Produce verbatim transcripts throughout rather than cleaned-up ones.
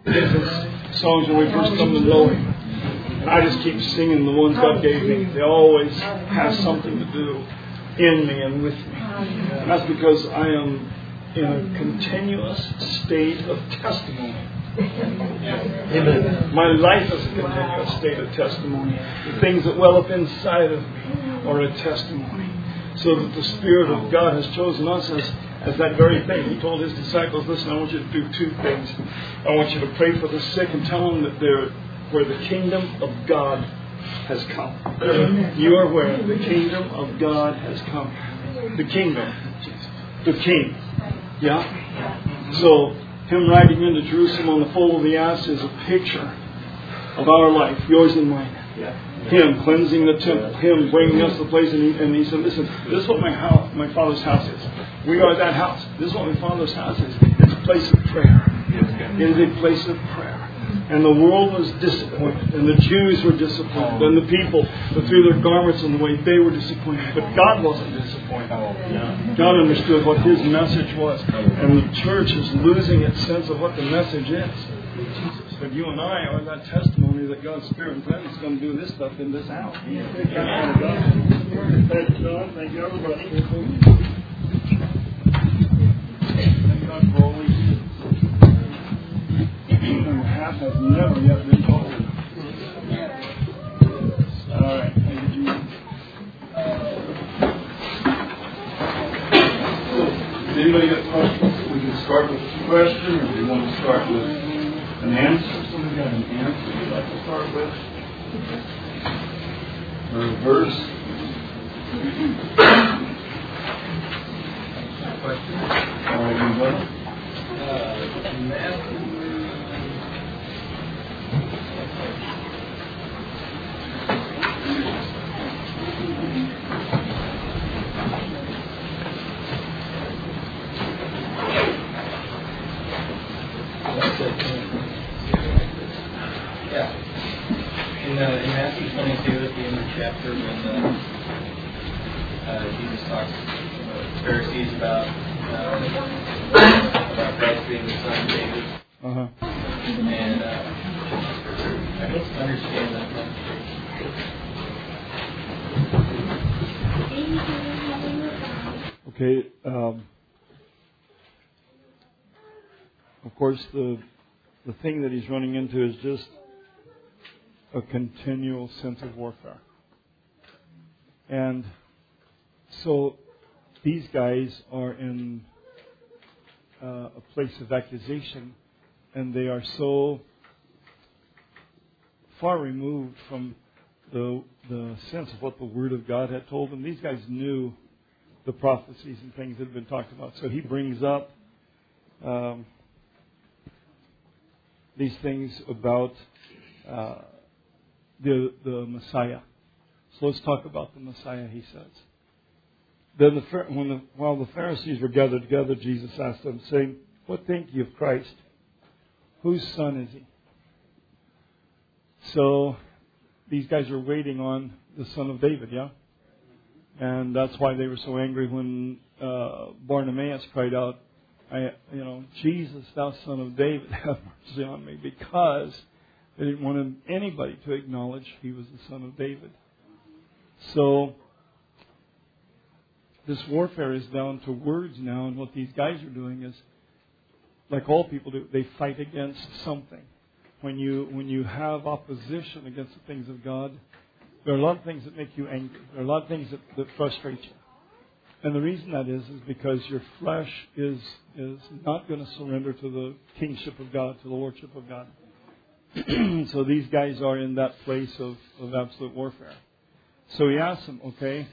Different songs when we first come to know Him. And I just keep singing the ones God gave me. They always have something to do in me and with me. And that's because I am in a continuous state of testimony. Amen. My life is a continuous state of testimony. The things that well up inside of me are a testimony. So that the Spirit of God has chosen us as, as that very thing. He told His disciples, listen, I want you to do two things. I want you to pray for the sick and tell them that they're where the kingdom of God has come. Amen. You are where the kingdom of God has come. The kingdom. The King. Yeah? So, Him riding into Jerusalem on the foal of the ass is a picture of our life, yours and mine. Him cleansing the temple, Him bringing us to the place, and he, and he said, listen, this is what my house, my Father's house is. We are that house. This is what my Father's house is. It's a place of prayer. It is a place of prayer. And the world was disappointed, and the Jews were disappointed, and the people that threw their garments in the way, they were disappointed. But God wasn't disappointed. God understood what His message was. And the church is losing its sense of what the message is. But you and I are that testimony that God's Spirit and presence is going to do this stuff in this house. Thank you, John. Thank you, everybody. Thank God for all these. Half has never yet been told. All right. Thank you, Jesus. Does anybody got questions? We can start with a question, or do you want to start with an answer? Somebody got an answer you'd like to start with? Or a verse? Question? All right, anybody? Uh, Matthew. Yeah. In, uh, in Matthew twenty-two, at the end of the chapter, when uh, uh, Jesus talks to the Pharisees about uh, about Christ being the son of David, uh-huh. and uh, I don't understand that much. Okay. Um, of course, the the thing that he's running into is just a continual sense of warfare. And so these guys are in uh, a place of accusation, and they are so far removed from the the sense of what the Word of God had told them. These guys knew the prophecies and things that had been talked about. So he brings up um, these things about uh, the the Messiah. So let's talk about the Messiah, he says. Then the, when the, while the Pharisees were gathered together, Jesus asked them, saying, "What think ye of Christ? Whose son is he?" So these guys are waiting on the son of David, yeah? And that's why they were so angry when uh, Bartimaeus cried out, I, you know, "Jesus, thou son of David, have mercy on me," because they didn't want him, anybody to acknowledge he was the son of David. So this warfare is down to words now, and what these guys are doing is, like all people do, they fight against something. When you when you have opposition against the things of God, there are a lot of things that make you angry. There are a lot of things that, that frustrate you. And the reason that is is because your flesh is is not going to surrender to the kingship of God, to the lordship of God. So these guys are in that place of, of absolute warfare. So he asks them, okay,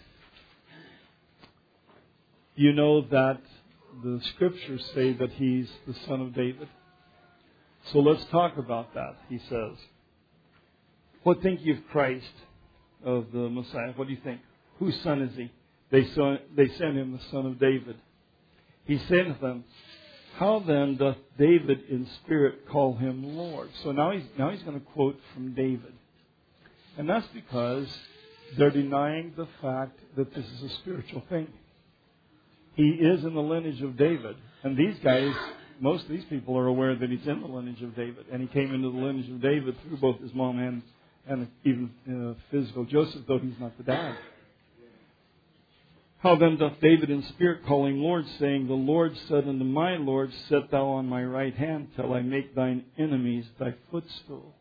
you know that the scriptures say that he's the son of David. So let's talk about that, he says. What think you of Christ, of the Messiah? What do you think? Whose son is he? They saw, they sent him the son of David. He said to them, "How then doth David in spirit call him Lord?" So now he's now he's going to quote from David. And that's because they're denying the fact that this is a spiritual thing. He is in the lineage of David. And these guys most of these people are aware that he's in the lineage of David, and he came into the lineage of David through both his mom and, and even uh, physical Joseph, though he's not the dad. How then doth David in spirit call him Lord, saying, The Lord said unto my Lord, Set thou on my right hand till I make thine enemies thy footstool.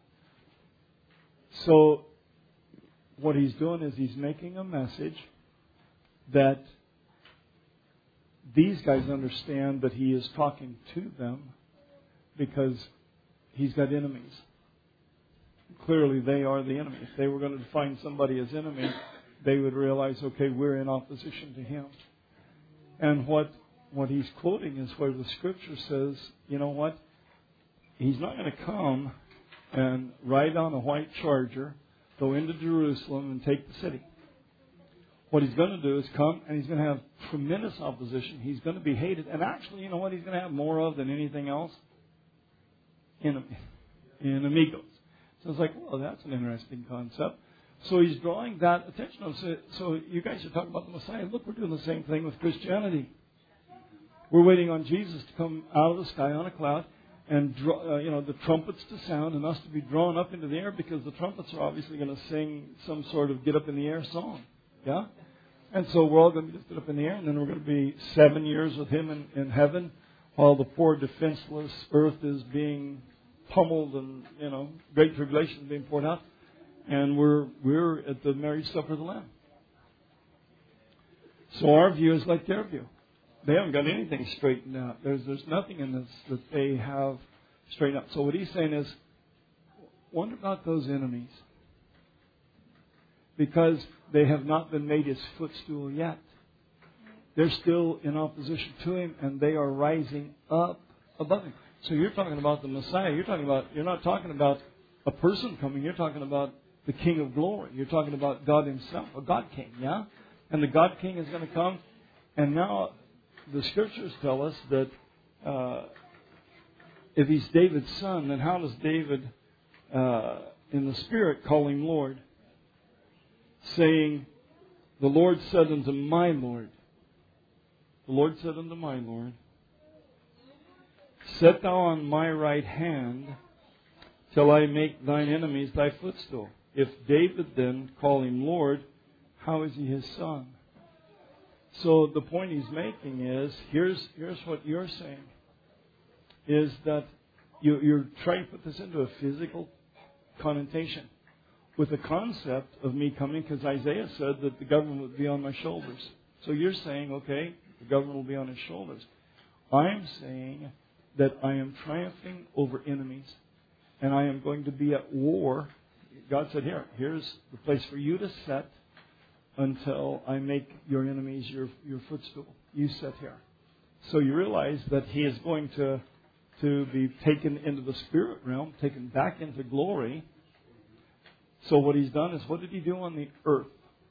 So, what he's doing is he's making a message that these guys understand that he is talking to them because he's got enemies. Clearly, they are the enemy. If they were going to define somebody as enemy, they would realize, okay, we're in opposition to him. And what what he's quoting is where the Scripture says, you know what? He's not going to come and ride on a white charger, go into Jerusalem and take the city. What he's going to do is come and he's going to have tremendous opposition. He's going to be hated. And actually, you know what he's going to have more of than anything else? Enemy. Enemigos. So it's like, well, that's an interesting concept. So he's drawing that attention. So, so you guys are talking about the Messiah. Look, we're doing the same thing with Christianity. We're waiting on Jesus to come out of the sky on a cloud and draw, uh, you know, the trumpets to sound and us to be drawn up into the air, because the trumpets are obviously going to sing some sort of get up in the air song. Yeah? And so we're all going to be lifted up in the air, and then we're going to be seven years with him in, in heaven while the poor defenseless earth is being pummeled and, you know, great tribulation is being poured out. And we're we're at the marriage supper of the Lamb. So our view is like their view. They haven't got anything straightened out. There's there's nothing in this that they have straightened out. So what he's saying is, wonder about those enemies. Because they have not been made his footstool yet. They're still in opposition to him, and they are rising up above him. So you're talking about the Messiah. You're talking about you're not talking about a person coming. You're talking about the King of Glory. You're talking about God himself, a God King, yeah? And the God King is going to come. And now the Scriptures tell us that uh, if he's David's son, then how does David, uh, in the Spirit, call him Lord? Saying, the Lord said unto my Lord, the Lord said unto my Lord, Set thou on my right hand till I make thine enemies thy footstool. If David then call him Lord, how is he his son? So the point he's making is, here's here's what you're saying, is that you, you're trying to put this into a physical connotation with the concept of me coming, because Isaiah said that the government would be on my shoulders. So you're saying, okay, the government will be on his shoulders. I'm saying that I am triumphing over enemies, and I am going to be at war. God said, here, here's the place for you to set until I make your enemies your, your footstool. You sit here. So you realize that he is going to, to be taken into the spirit realm, taken back into glory. So what he's done is, what did he do on the earth?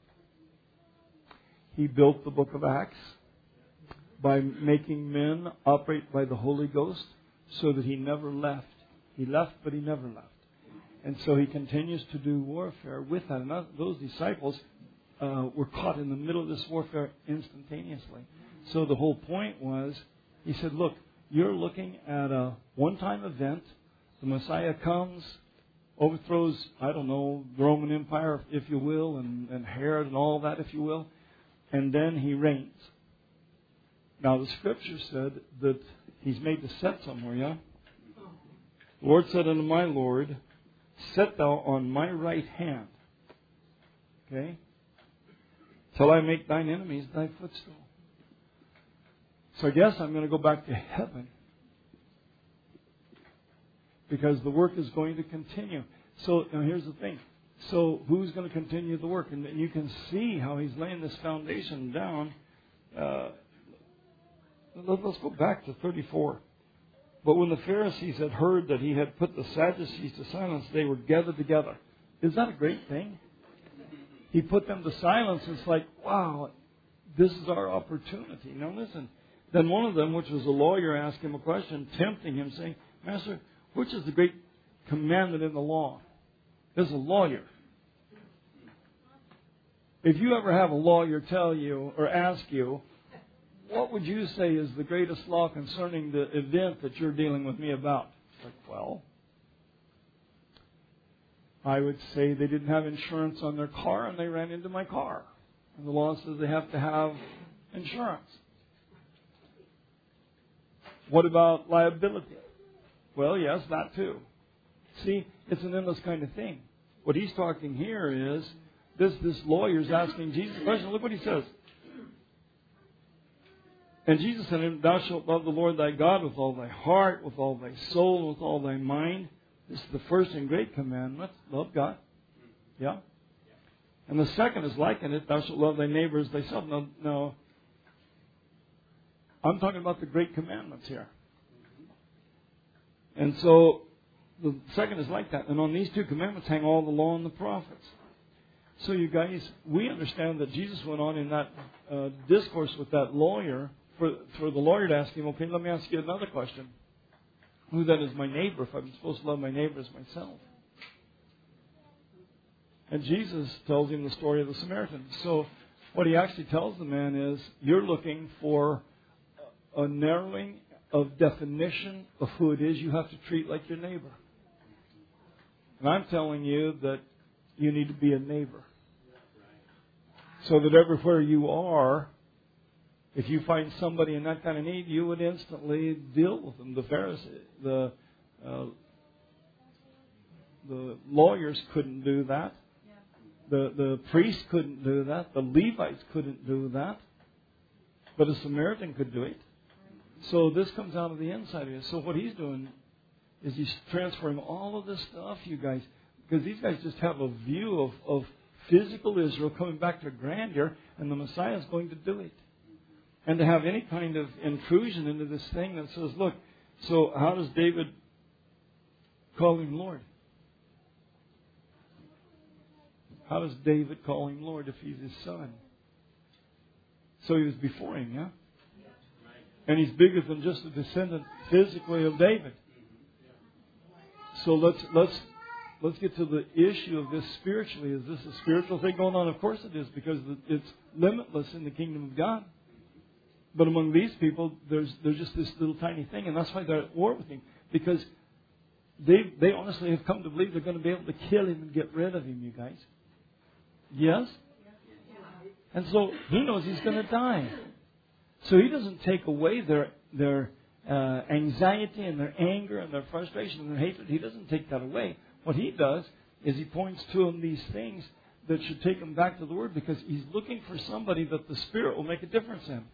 He built the book of Acts by making men operate by the Holy Ghost so that he never left. He left, but he never left. And so he continues to do warfare with that. And those disciples uh, were caught in the middle of this warfare instantaneously. So the whole point was, he said, look, you're looking at a one-time event. The Messiah comes, overthrows, I don't know, the Roman Empire, if you will, and, and Herod and all that, if you will. And then he reigns. Now, the Scripture said that he's made to sit somewhere, yeah? The Lord said unto my Lord, Set thou on my right hand, okay, till I make thine enemies thy footstool. So I guess I'm going to go back to heaven, because the work is going to continue. So now here's the thing. So who's going to continue the work? And you can see how he's laying this foundation down. Uh, let's go back to thirty-four. But when the Pharisees had heard that he had put the Sadducees to silence, they were gathered together. Is that a great thing? He put them to silence. It's like, wow, this is our opportunity. Now listen. Then one of them, which was a lawyer, asked him a question, tempting him, saying, Master, which is the great commandment in the law? There's a lawyer. If you ever have a lawyer tell you or ask you, what would you say is the greatest law concerning the event that you're dealing with me about? It's like, well, I would say they didn't have insurance on their car and they ran into my car. And the law says they have to have insurance. What about liability? Well, yes, that too. See, it's an endless kind of thing. What he's talking here is, this, this lawyer's asking Jesus a question. Look what he says. And Jesus said to him, thou shalt love the Lord thy God with all thy heart, with all thy soul, with all thy mind. This is the first and great commandment. Love God. Yeah. And the second is like it. Thou shalt love thy neighbor as thyself. No, no. I'm talking about the great commandments here. And so the second is like that. And on these two commandments hang all the law and the prophets. So you guys, we understand that Jesus went on in that uh, discourse with that lawyer for, for the lawyer to ask him, okay, let me ask you another question. Who then is my neighbor if I'm supposed to love my neighbor as myself? And Jesus tells him the story of the Samaritan. So what he actually tells the man is, you're looking for a narrowing of definition of who it is you have to treat like your neighbor. And I'm telling you that you need to be a neighbor. So that everywhere you are, if you find somebody in that kind of need, you would instantly deal with them. The Pharisees, the uh, the lawyers couldn't do that. The the priests couldn't do that. The Levites couldn't do that. But a Samaritan could do it. So this comes out of the inside of you. So what he's doing is he's transferring all of this stuff, you guys, because these guys just have a view of, of physical Israel coming back to grandeur, and the Messiah is going to do it. And to have any kind of intrusion into this thing that says, look, so how does David call him Lord? How does David call him Lord if he's his son? So he was before him, yeah? And he's bigger than just a descendant physically of David. So let's let's let's get to the issue of this spiritually. Is this a spiritual thing going on? Of course it is, because it's limitless in the kingdom of God. But among these people, there's there's just this little tiny thing, and that's why they're at war with him. Because they they honestly have come to believe they're going to be able to kill him and get rid of him, you guys. Yes? And so he knows he's going to die. So he doesn't take away their their uh, anxiety and their anger and their frustration and their hatred. He doesn't take that away. What he does is he points to them these things that should take them back to the Word, because he's looking for somebody that the Spirit will make a difference in.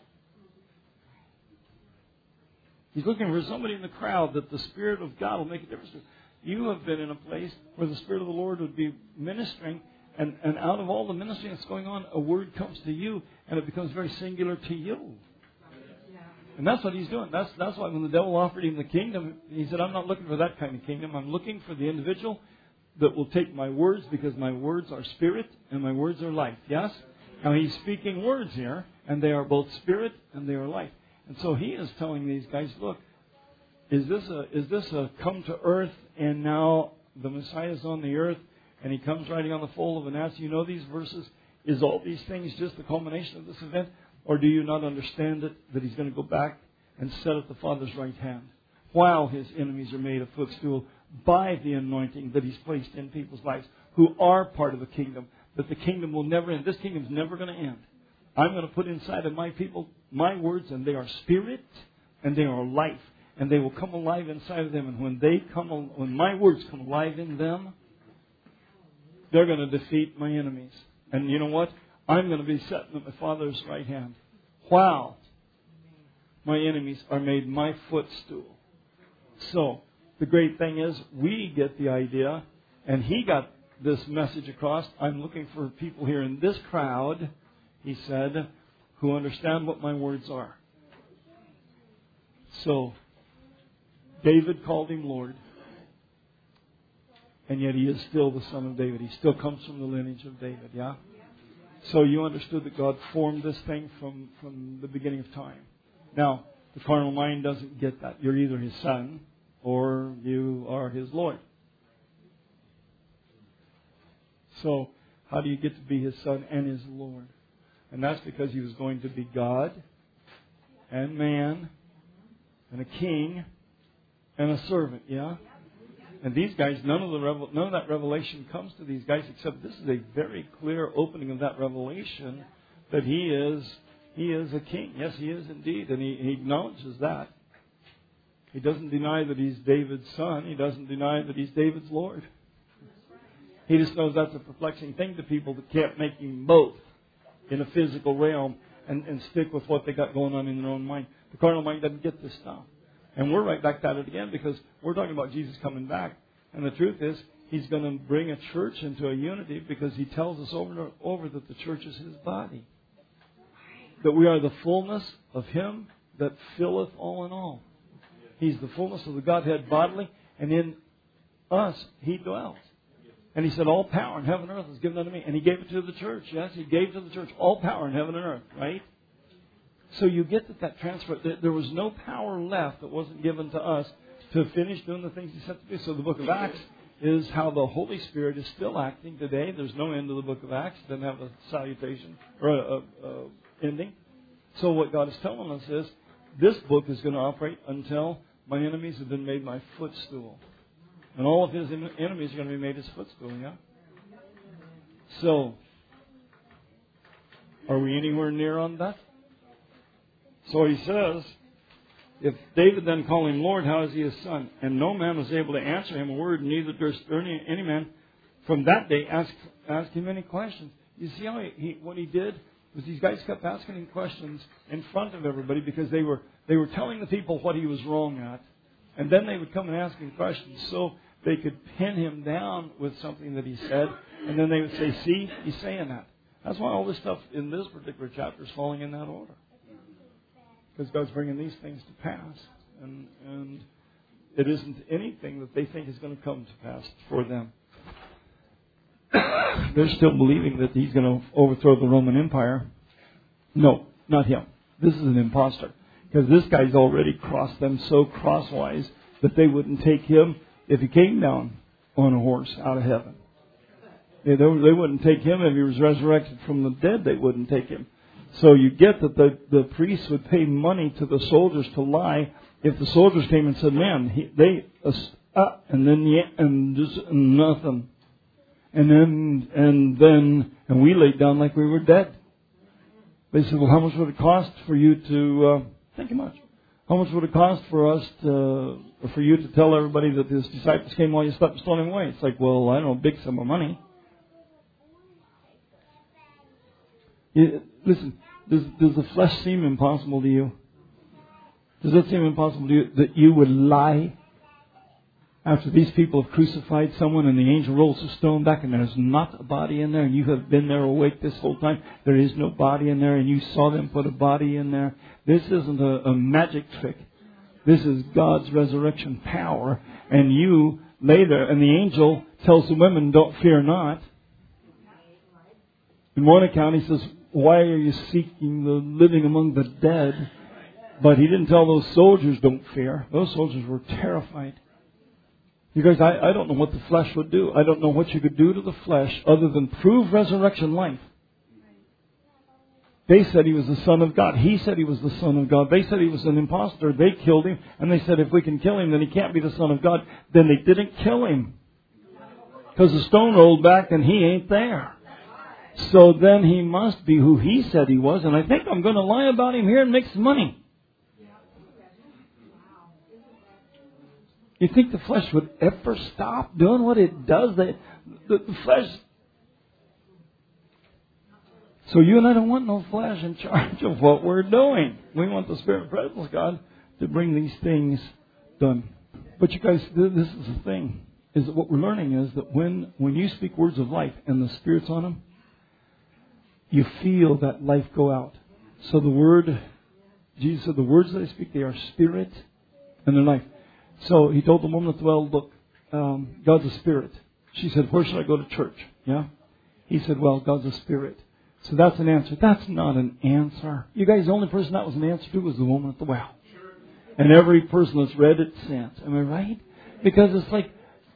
He's looking for somebody in the crowd that the Spirit of God will make a difference in. You have been in a place where the Spirit of the Lord would be ministering, and, and out of all the ministry that's going on, a word comes to you, and it becomes very singular to you. And that's what he's doing. That's that's why when the devil offered him the kingdom, he said, I'm not looking for that kind of kingdom. I'm looking for the individual that will take my words, because my words are spirit and my words are life. Yes? Now he's speaking words here, and they are both spirit and they are life. And so he is telling these guys, look, is this a is this a come to earth, and now the Messiah is on the earth, and he comes riding on the foal of an ass? You know these verses. Is all these things just the culmination of this event? Or do you not understand it, that he's going to go back and sit at the Father's right hand while his enemies are made a footstool by the anointing that he's placed in people's lives who are part of the kingdom, that the kingdom will never end. This kingdom's never going to end. I'm going to put inside of my people my words, and they are spirit and they are life, and they will come alive inside of them. And when they come, when my words come alive in them, they're going to defeat my enemies. And you know what? I'm going to be sitting at my Father's right hand while my enemies are made my footstool. So, the great thing is, we get the idea, and he got this message across. I'm looking for people here in this crowd, he said, who understand what my words are. So, David called him Lord, and yet he is still the son of David. He still comes from the lineage of David, yeah? So you understood that God formed this thing from, from the beginning of time. Now, the carnal mind doesn't get that. You're either his son or you are his Lord. So, how do you get to be his son and his Lord? And that's because he was going to be God and man and a king and a servant. Yeah? And these guys, none of the revel- none of that revelation comes to these guys, except this is a very clear opening of that revelation that he is he is a king. Yes, he is indeed, and he, he acknowledges that. He doesn't deny that he's David's son. He doesn't deny that he's David's Lord. He just knows that's a perplexing thing to people that can't make him both in a physical realm and, and stick with what they got going on in their own mind. The carnal mind doesn't get this stuff. And we're right back at it again because we're talking about Jesus coming back. And the truth is, He's going to bring a church into a unity because He tells us over and over that the church is His body. That we are the fullness of Him that filleth all in all. He's the fullness of the Godhead bodily, and in us He dwells. And He said, all power in heaven and earth is given unto me. And He gave it to the church. Yes, He gave to the church all power in heaven and earth, right? So you get that that transfer, there was no power left that wasn't given to us to finish doing the things He said to do. So the book of Acts is how the Holy Spirit is still acting today. There's no end to the book of Acts. It doesn't have a salutation or a, a, a ending. So what God is telling us is, this book is going to operate until my enemies have been made my footstool. And all of His enemies are going to be made His footstool, yeah? So, are we anywhere near on that? So He says, if David then called Him Lord, how is He His son? And no man was able to answer Him a word, neither durst any, any man from that day ask, ask Him any questions. You see how he, he, what He did was these guys kept asking Him questions in front of everybody because they were they were telling the people what He was wrong at. And then they would come and ask Him questions so they could pin Him down with something that He said. And then they would say, see, He's saying that. That's why all this stuff in this particular chapter is falling in that order. Because God's bringing these things to pass. And, and it isn't anything that they think is going to come to pass for them. They're still believing that He's going to overthrow the Roman Empire. No, not Him. This is an imposter. Because this guy's already crossed them so crosswise that they wouldn't take Him if He came down on a horse out of heaven. They, they wouldn't take Him if He was resurrected from the dead. They wouldn't take Him. So you get that the, the priests would pay money to the soldiers to lie if the soldiers came and said, man, he, they, uh, and then, yeah, and just nothing. And then, and then, and we laid down like we were dead. They said, well, how much would it cost for you to, uh, thank you much. How much would it cost for us to, for you to tell everybody that His disciples came while you slept and stole Him away? It's like, well, I don't know, big sum of money. You, listen, does, does the flesh seem impossible to you? Does it seem impossible to you that you would lie after these people have crucified someone and the angel rolls the stone back and there's not a body in there and you have been there awake this whole time? There is no body in there and you saw them put a body in there. This isn't a, a magic trick. This is God's resurrection power. And you lay there and the angel tells the women, don't fear not. In one account he says, why are you seeking the living among the dead? But he didn't tell those soldiers, don't fear. Those soldiers were terrified. You guys, I, I don't know what the flesh would do. I don't know what you could do to the flesh other than prove resurrection life. They said He was the Son of God. He said He was the Son of God. They said He was an impostor. They killed Him. And they said if we can kill Him, then He can't be the Son of God. Then they didn't kill Him. Because the stone rolled back and He ain't there. So then He must be who He said He was. And I think I'm going to lie about Him here and make some money. You think the flesh would ever stop doing what it does? The, the, the flesh. So you and I don't want no flesh in charge of what we're doing. We want the Spirit and presence of God to bring these things done. But you guys, this is the thing. Is that what we're learning is that when, when you speak words of life and the Spirit's on them, you feel that life go out. So the word, Jesus said, the words that I speak, they are spirit and they're life. So He told the woman at the well, look, um, God's a spirit. She said, where should I go to church? Yeah. He said, well, God's a spirit. So that's an answer. That's not an answer. You guys, the only person that was an answer to was the woman at the well. And every person that's read it since. Am I right? Because it's like,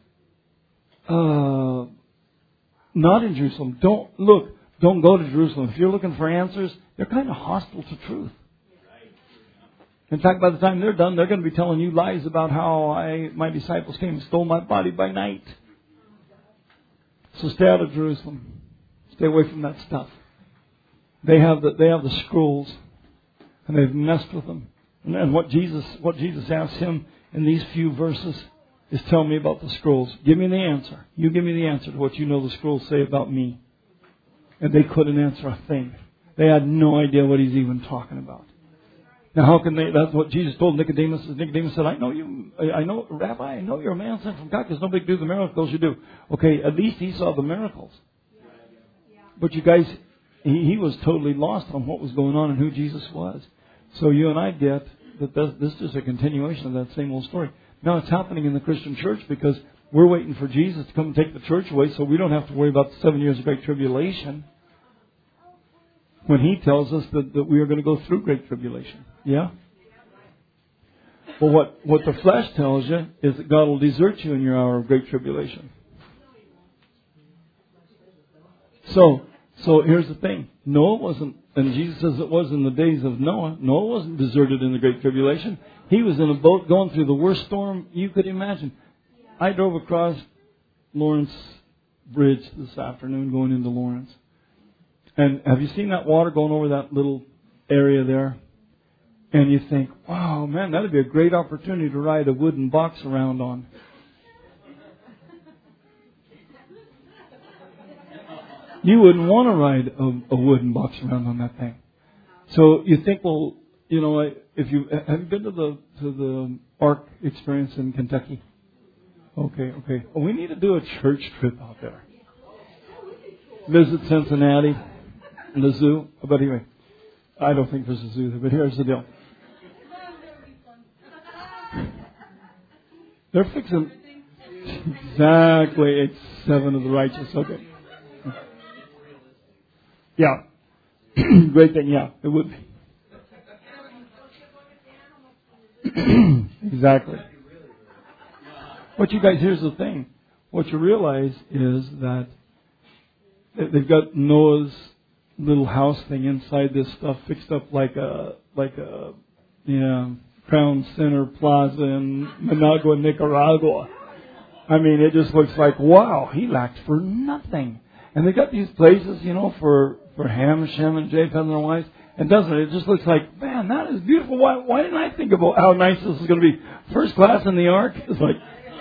uh, not in Jerusalem. Don't, look, don't go to Jerusalem. If you're looking for answers, they're kind of hostile to truth. In fact, by the time they're done, they're going to be telling you lies about how I, my disciples came and stole my body by night. So stay out of Jerusalem. Stay away from that stuff. They have the, they have the scrolls, and they've messed with them. And, and what Jesus, what Jesus asked him in these few verses is, tell me about the scrolls. Give me the answer. You give me the answer to what you know the scrolls say about me. And they couldn't answer a thing. They had no idea what he's even talking about. Now, how can they? That's what Jesus told Nicodemus. Nicodemus said, "I know you. I know, Rabbi. I know you're a man sent from God, because nobody can do the miracles you do." Okay, at least he saw the miracles. But you guys, he, he was totally lost on what was going on and who Jesus was. So you and I get that this is just a continuation of that same old story. Now it's happening in the Christian church because we're waiting for Jesus to come and take the church away, so we don't have to worry about the seven years of Great Tribulation. When he tells us that, that we are going to go through Great Tribulation. Yeah? Well, what, what the flesh tells you is that God will desert you in your hour of Great Tribulation. So, so here's the thing. Noah wasn't, and Jesus says it was in the days of Noah. Noah wasn't deserted in the Great Tribulation. He was in a boat going through the worst storm you could imagine. I drove across Lawrence Bridge this afternoon going into Lawrence. And have you seen that water going over that little area there? And you think, wow, man, that would be a great opportunity to ride a wooden box around on. You wouldn't want to ride a, a wooden box around on that thing. So you think, well, you know, if you have you been to the to the Ark experience in Kentucky? Okay, okay. Well, we need to do a church trip out there. Visit Cincinnati. And the zoo. But anyway, I don't think there's a zoo there, but here's the deal. They're fixing... Exactly. It's seven of the righteous. Okay. Yeah. Great thing. Yeah, it would be. Exactly. But you guys, here's the thing. What you realize is that they've got Noah's little house thing inside this stuff fixed up like a like a yeah Crown Center Plaza in Managua, Nicaragua. I mean, it just looks like, wow, he lacked for nothing. And they got these places, you know, for for Ham, Shem, and Japheth and their wives. And doesn't it? It just looks like, man, that is beautiful. Why why didn't I think about how nice this is going to be? First class in the Ark. It's like,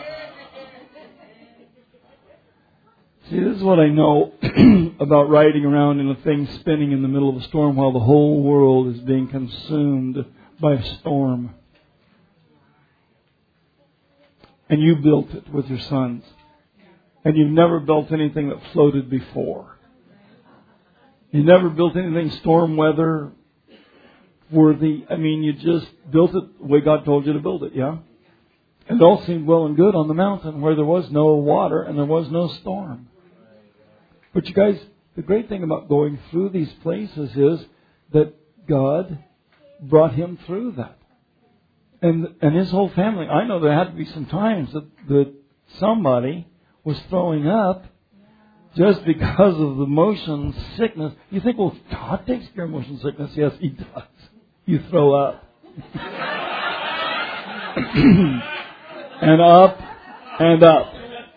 see, this is what I know about riding around in a thing spinning in the middle of a storm while the whole world is being consumed by a storm. And you built it with your sons. And you've never built anything that floated before. You never built anything storm weather worthy. I mean, you just built it the way God told you to build it, yeah? And it all seemed well and good on the mountain where there was no water and there was no storm. But you guys, the great thing about going through these places is that God brought him through that. And and his whole family. I know there had to be some times that, that somebody was throwing up just because of the motion sickness. You think, well, God takes care of motion sickness. Yes, he does. You throw up. And up and up.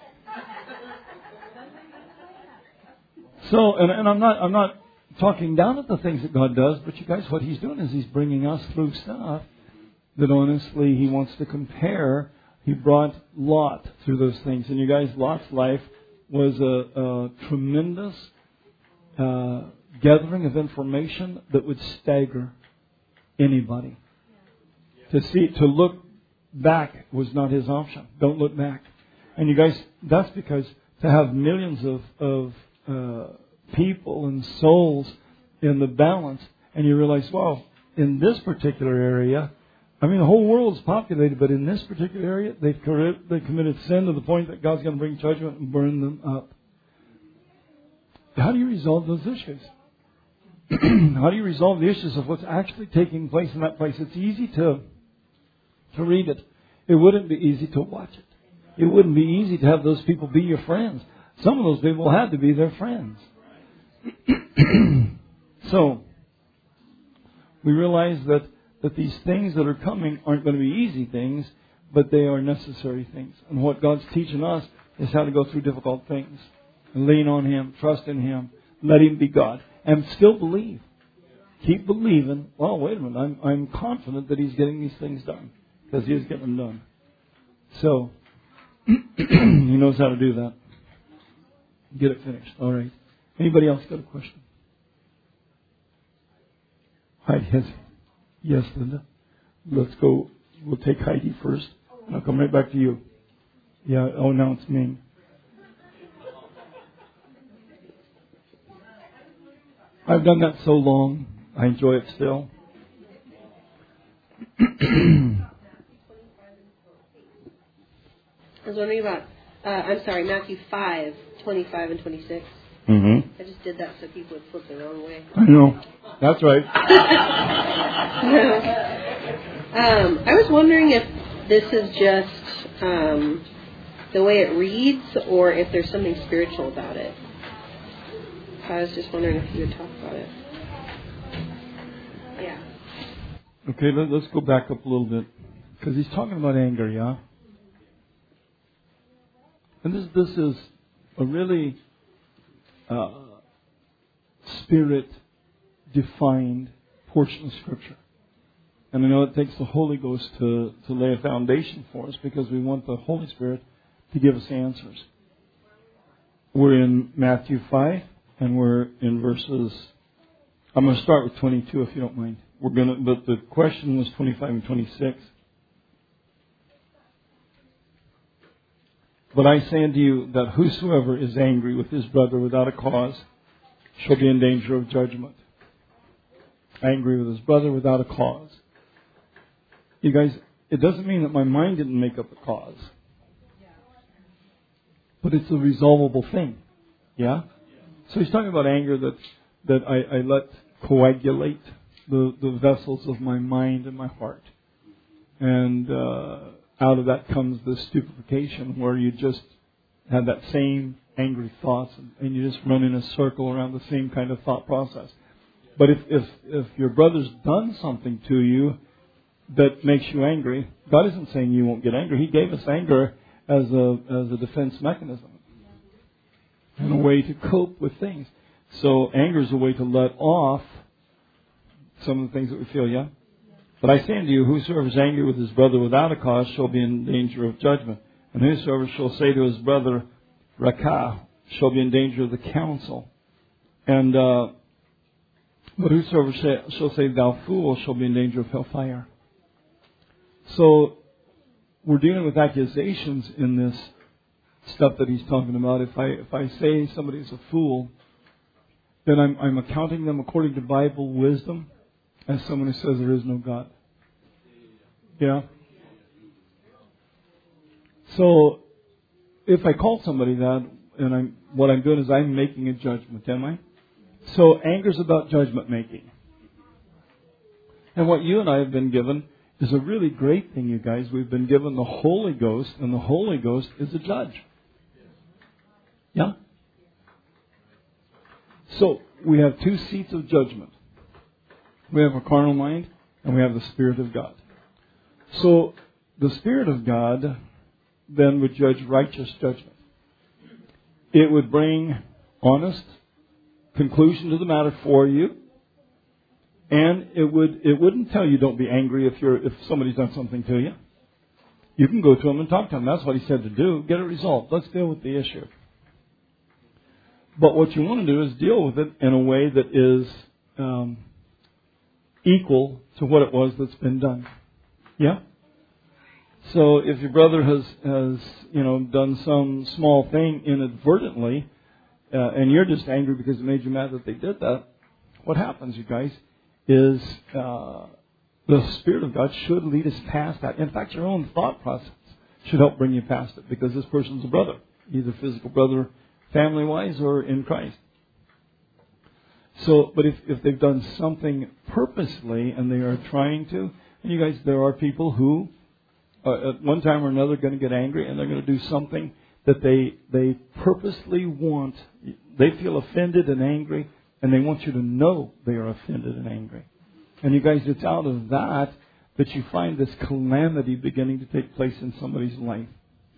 So, and, and I'm not I'm not talking down at the things that God does, but you guys, what he's doing is he's bringing us through stuff that honestly he wants to compare. He brought Lot through those things. And you guys, Lot's life was a, a tremendous uh, gathering of information that would stagger anybody. To see, to look back was not his option. Don't look back. And you guys, that's because to have millions of, of uh, people and souls in the balance, and you realize, well, in this particular area, I mean, the whole world is populated, but in this particular area, they've they committed sin to the point that God's going to bring judgment and burn them up. How do you resolve those issues? How do you resolve the issues of what's actually taking place in that place? It's easy to to read it. It wouldn't be easy to watch it. It wouldn't be easy to have those people be your friends. Some of those people had to be their friends. So, we realize that that these things that are coming aren't going to be easy things, but they are necessary things. And what God's teaching us is how to go through difficult things. And lean on Him, trust in Him, let Him be God, and still believe. Keep believing. Well, wait a minute, I'm, I'm confident that He's getting these things done, because He is getting them done. So, He knows how to do that. Get it finished. All right. Anybody else got a question? Heidi has. Yes, Linda. Let's go. We'll take Heidi first. And I'll come right back to you. Yeah. Oh, now it's me. I've done that so long. I enjoy it still. I was wondering about, uh, I'm sorry, Matthew five, twenty-five and twenty-six. Mm-hmm. I just did that so people would flip the wrong way. I know. That's right. um, I was wondering if this is just um, the way it reads or if there's something spiritual about it. I was just wondering if you would talk about it. Yeah. Okay, let, let's go back up a little bit. Because he's talking about anger, yeah? And this, this is a really uh, Spirit-defined portion of Scripture. And I know it takes the Holy Ghost to, to lay a foundation for us because we want the Holy Spirit to give us answers. We're in Matthew five, and we're in verses... I'm going to start with twenty-two, if you don't mind. We're going to, but the question was twenty-five and twenty-six. But I say unto you that whosoever is angry with his brother without a cause shall be in danger of judgment. Angry with his brother without a cause. You guys, it doesn't mean that my mind didn't make up the cause. But it's a resolvable thing. Yeah? So he's talking about anger that, that I, I let coagulate the, the vessels of my mind and my heart. And uh, out of that comes the stupefaction where you just have that same angry thoughts and, and you just run in a circle around the same kind of thought process. But if, if, if your brother's done something to you that makes you angry, God isn't saying you won't get angry. He gave us anger as a as a defense mechanism and a way to cope with things. So anger is a way to let off some of the things that we feel, yeah? But I say unto you, whosoever is angry with his brother without a cause shall be in danger of judgment. And whosoever shall say to his brother, Rakah, shall be in danger of the council. And, uh, but whosoever say, shall say, thou fool, shall be in danger of hellfire. So, we're dealing with accusations in this stuff that he's talking about. If I, if I say somebody's a fool, then I'm, I'm accounting them according to Bible wisdom as someone who says there is no God. Yeah? So, if I call somebody that, and I'm, what I'm doing is I'm making a judgment, am I? So, anger's about judgment making. And what you and I have been given is a really great thing, you guys. We've been given the Holy Ghost, and the Holy Ghost is a judge. Yeah? So, we have two seats of judgment. We have a carnal mind, and we have the Spirit of God. So, the Spirit of God then would judge righteous judgment. It would bring honest conclusion to the matter for you. And it would it wouldn't tell you don't be angry if you're if somebody's done something to you. You can go to them and talk to them. That's what he said to do. Get it resolved. Let's deal with the issue. But what you want to do is deal with it in a way that is um, equal to what it was that's been done. Yeah? So if your brother has, has you know, done some small thing inadvertently, uh, and you're just angry because it made you mad that they did that, what happens, you guys, is uh, the Spirit of God should lead us past that. In fact, your own thought process should help bring you past it, because this person's a brother, either physical brother, family-wise, or in Christ. So, but if, if they've done something purposely and they are trying to, and you guys, there are people who uh, at one time or another are going to get angry and they're going to do something that they they purposely want. They feel offended and angry, and they want you to know they are offended and angry. And you guys, it's out of that that you find this calamity beginning to take place in somebody's life.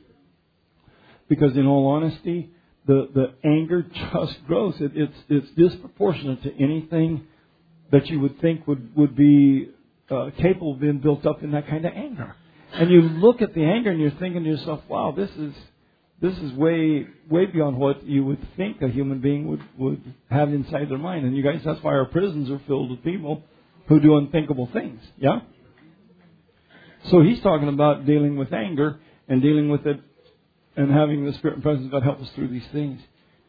Because in all honesty, the, the anger just grows. It, it's, it's disproportionate to anything that you would think would, would be uh, capable of being built up in that kind of anger. And you look at the anger and you're thinking to yourself, wow, this is this is way way beyond what you would think a human being would, would have inside their mind. And you guys, that's why our prisons are filled with people who do unthinkable things. Yeah? So he's talking about dealing with anger and dealing with it and having the Spirit and presence of God help us through these things.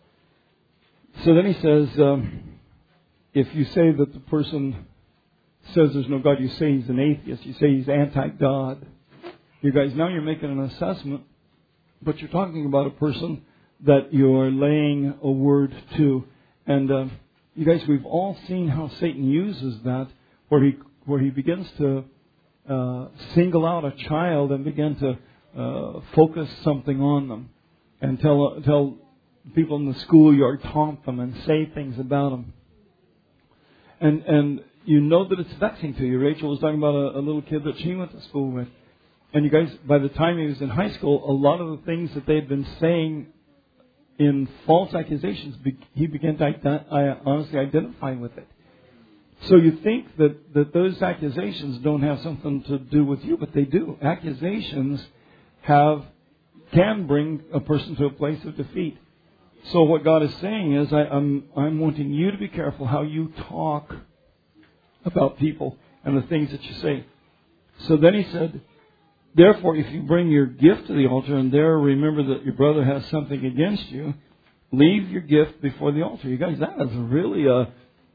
So then he says, um, if you say that the person says there's no God, you say he's an atheist, you say he's anti-God. You guys, now you're making an assessment, but you're talking about a person that you're laying a word to. And uh, you guys, we've all seen how Satan uses that, where he where he begins to uh, single out a child and begin to uh, focus something on them, and tell uh, tell people in the schoolyard, taunt them, and say things about them. And and you know that it's vexing to you. Rachel was talking about a, a little kid that she went to school with. And you guys, by the time he was in high school, a lot of the things that they'd been saying in false accusations, he began to ident- honestly identify with it. So you think that, that those accusations don't have something to do with you, but they do. Accusations have can bring a person to a place of defeat. So what God is saying is, I, I'm I'm wanting you to be careful how you talk about people and the things that you say. So then he said, therefore, if you bring your gift to the altar and there remember that your brother has something against you, leave your gift before the altar. You guys, that is really a,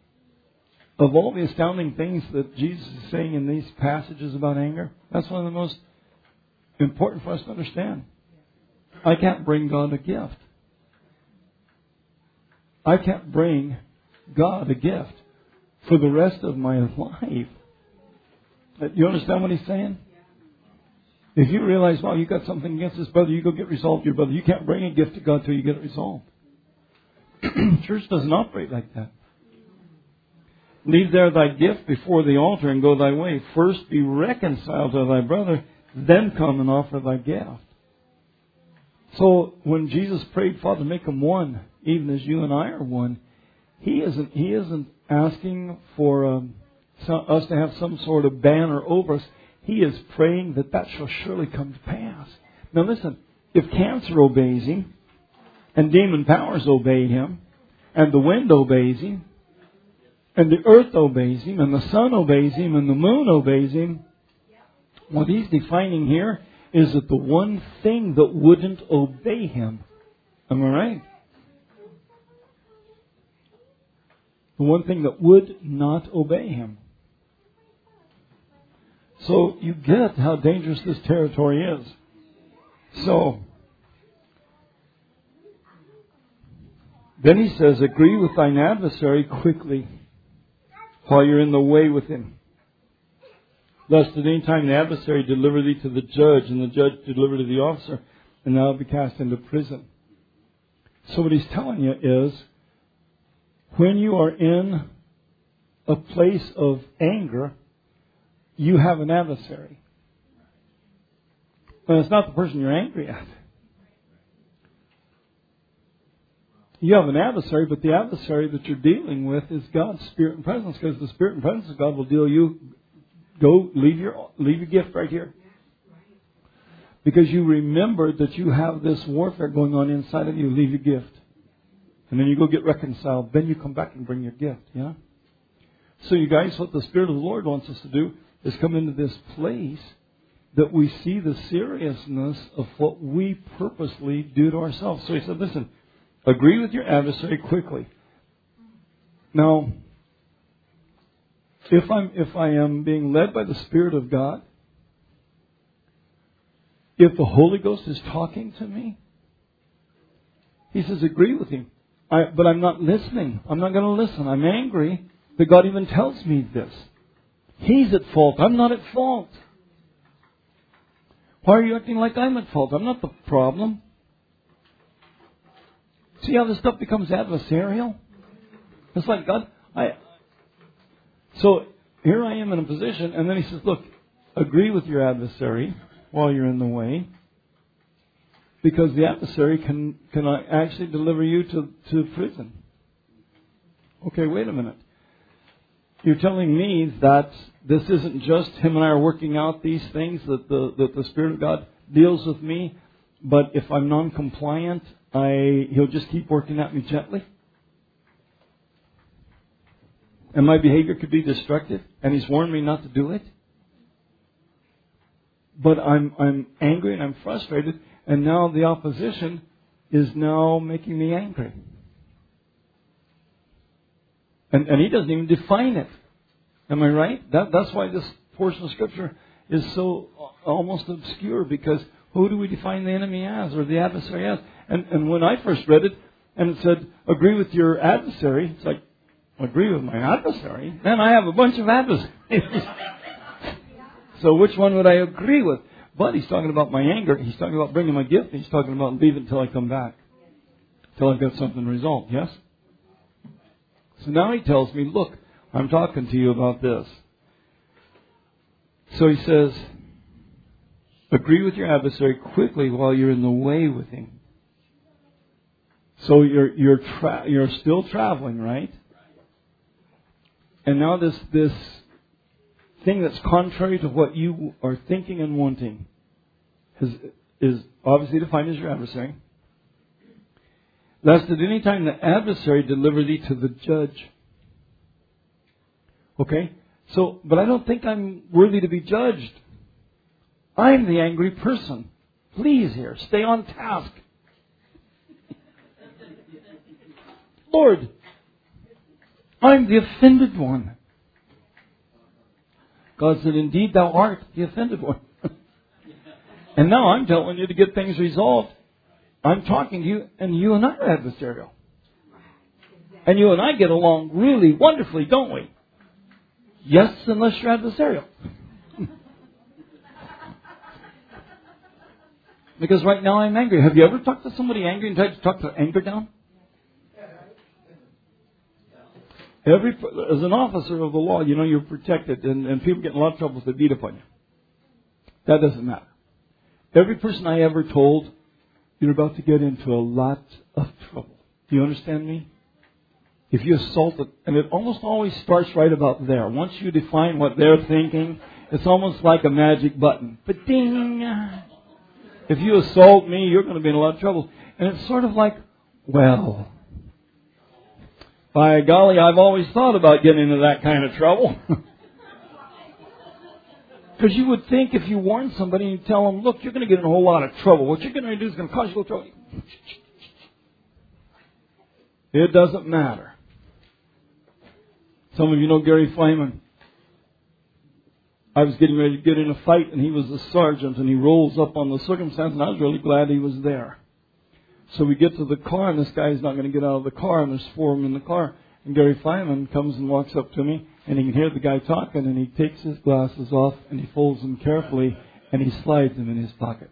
of all the astounding things that Jesus is saying in these passages about anger, that's one of the most important for us to understand. I can't bring God a gift. I can't bring God a gift for the rest of my life. You understand what he's saying? If you realize, wow, you got something against this brother, you go get resolved with your brother. You can't bring a gift to God till you get it resolved. Church doesn't operate like that. Leave there thy gift before the altar and go thy way. First be reconciled to thy brother, then come and offer thy gift. So when Jesus prayed, Father, make them one, even as you and I are one, He isn't He isn't asking for um, some, us to have some sort of banner over us. He is praying that that shall surely come to pass. Now listen, if cancer obeys Him, and demon powers obey Him, and the wind obeys Him, and the earth obeys Him, and the sun obeys Him, and the moon obeys Him, what He's defining here is that the one thing that wouldn't obey Him, am I right? The one thing that would not obey Him. So you get how dangerous this territory is. So, then he says, agree with thine adversary quickly while you're in the way with him. Lest at any time the adversary deliver thee to the judge, and the judge deliver to the officer, and thou be cast into prison. So what he's telling you is, when you are in a place of anger, you have an adversary. But it's not the person you're angry at. You have an adversary, but the adversary that you're dealing with is God's Spirit and presence, because the Spirit and presence of God will deal you. Go, leave your leave your gift right here. Because you remember that you have this warfare going on inside of you. Leave your gift. And then you go get reconciled. Then you come back and bring your gift. Yeah? So you guys, what the Spirit of the Lord wants us to do is come into this place that we see the seriousness of what we purposely do to ourselves. So he said, listen, agree with your adversary quickly. Now, if I'm if I am being led by the Spirit of God, if the Holy Ghost is talking to me, he says, agree with him. I, but I'm not listening. I'm not going to listen. I'm angry that God even tells me this. He's at fault. I'm not at fault. Why are you acting like I'm at fault? I'm not the problem. See how this stuff becomes adversarial? It's like God, I... So, here I am in a position, and then he says, look, agree with your adversary while you're in the way, because the adversary can, can actually deliver you to, to prison. Okay, wait a minute. You're telling me that this isn't just him and I are working out these things, that the, that the Spirit of God deals with me, but if I'm non-compliant, I, he'll just keep working at me gently? And my behavior could be destructive, and he's warned me not to do it? But I'm I'm angry and I'm frustrated, and now the opposition is now making me angry. And and he doesn't even define it. Am I right? That that's why this portion of Scripture is so almost obscure, because who do we define the enemy as, or the adversary as? And and when I first read it, and it said, agree with your adversary, it's like, agree with my adversary? Man, I have a bunch of adversaries. So which one would I agree with? But he's talking about my anger. He's talking about bringing my gift. He's talking about leave it until I come back. Until I've got something resolved. Yes? So now he tells me, look, I'm talking to you about this. So he says, agree with your adversary quickly while you're in the way with him. So you're you're tra- you're still traveling, right? And now this this thing that's contrary to what you are thinking and wanting is, is obviously defined as your adversary. Lest at any time the adversary deliver thee to the judge. Okay? So, but I don't think I'm worthy to be judged. I'm the angry person. Please here, stay on task. Lord, I'm the offended one. God said, indeed thou art the offended one. And now I'm telling you to get things resolved. I'm talking to you, and you and I are adversarial. And you and I get along really wonderfully, don't we? Yes, unless you're adversarial. Because right now I'm angry. Have you ever talked to somebody angry and tried to talk their anger down? Every, as an officer of the law, you know you're protected, and, and people get in a lot of trouble if they beat up on you. That doesn't matter. Every person I ever told, you're about to get into a lot of trouble. Do you understand me? If you assault it, and it almost always starts right about there. Once you define what they're thinking, it's almost like a magic button. But ding! If you assault me, you're going to be in a lot of trouble. And it's sort of like, well, by golly, I've always thought about getting into that kind of trouble. Because you would think if you warn somebody and you tell them, look, you're going to get in a whole lot of trouble. What you're going to do is going to cause you a little trouble. It doesn't matter. Some of you know Gary Flyman. I was getting ready to get in a fight, and he was a sergeant, and he rolls up on the circumstance, and I was really glad he was there. So we get to the car, and this guy's not going to get out of the car, and there's four of them in the car. And Gary Flyman comes and walks up to me, and he can hear the guy talking, and he takes his glasses off, and he folds them carefully, and he slides them in his pocket.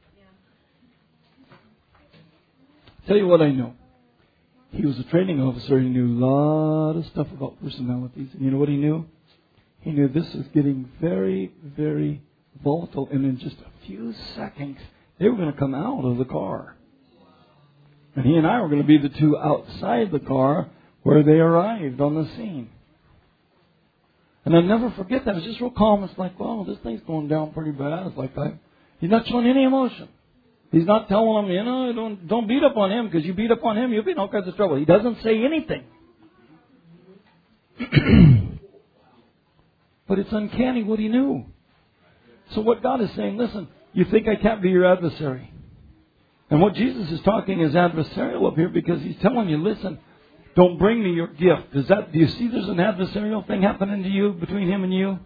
Tell you what I know. He was a training officer. He knew a lot of stuff about personalities. And you know what he knew? He knew this was getting very, very volatile, and in just a few seconds, they were going to come out of the car. And he and I were going to be the two outside the car where they arrived on the scene. And I'll never forget that. It was just real calm. It's like, well, this thing's going down pretty bad. It's like, I, he's not showing any emotion. He's not telling them, you know, don't don't beat up on him, because you beat up on him, you'll be in all kinds of trouble. He doesn't say anything. But it's uncanny what he knew. So what God is saying, listen, you think I can't be your adversary. And what Jesus is talking is adversarial up here, because he's telling you, listen, don't bring me your gift. Does that, do you see there's an adversarial thing happening to you between him and you?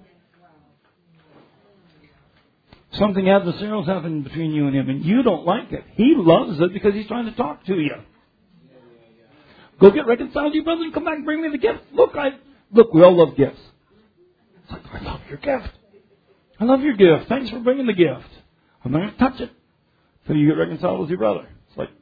Something adversarial is happening between you and him, and you don't like it. He loves it because he's trying to talk to you. Go get reconciled to your brother and come back and bring me the gift. Look, I look, we all love gifts. It's like, I love your gift. I love your gift. Thanks for bringing the gift. I'm not going to touch it until you get reconciled with your brother. It's like,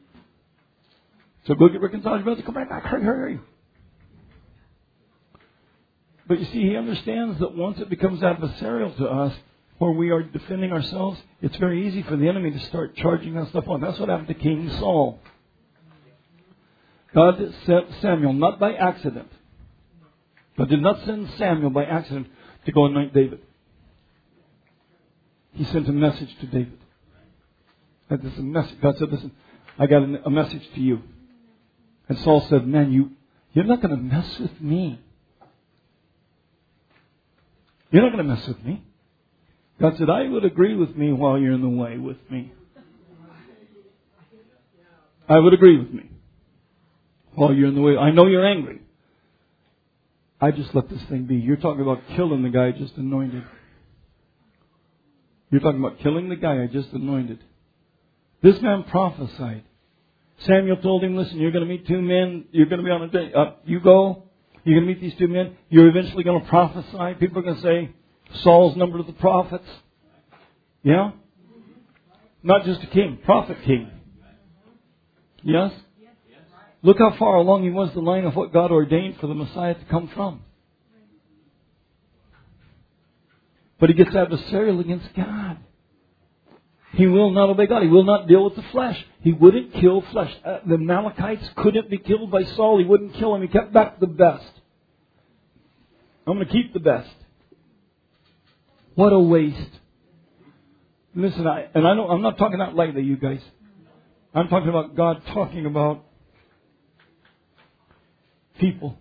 so go get reconciled with your brother. Come right back. Hurry, hurry, hurry. But you see, he understands that once it becomes adversarial to us, where we are defending ourselves, it's very easy for the enemy to start charging us stuff on. That's what happened to King Saul. God sent Samuel, not by accident. God did not send Samuel by accident to go anoint David. He sent a message to David. And this is a message. God said, listen, I got a message to you. And Saul said, man, you, you're not going to mess with me. You're not going to mess with me. God said, I would agree with me while you're in the way with me. I would agree with me while you're in the way. I know you're angry. I just let this thing be. You're talking about killing the guy I just anointed. You're talking about killing the guy I just anointed. This man prophesied. Samuel told him, listen, you're going to meet two men. You're going to be on a day. Uh, you go. You're going to meet these two men. You're eventually going to prophesy. People are going to say, Saul's number of the prophets. Yeah? Not just a king, prophet king. Yes? Look how far along he was the line of what God ordained for the Messiah to come from. But he gets adversarial against God. He will not obey God. He will not deal with the flesh. He wouldn't kill flesh. Uh, the Amalekites couldn't be killed by Saul. He wouldn't kill him. He kept back the best. I'm going to keep the best. What a waste. Listen, I, and I don't, I'm not talking that lightly, you guys. I'm talking about God talking about people.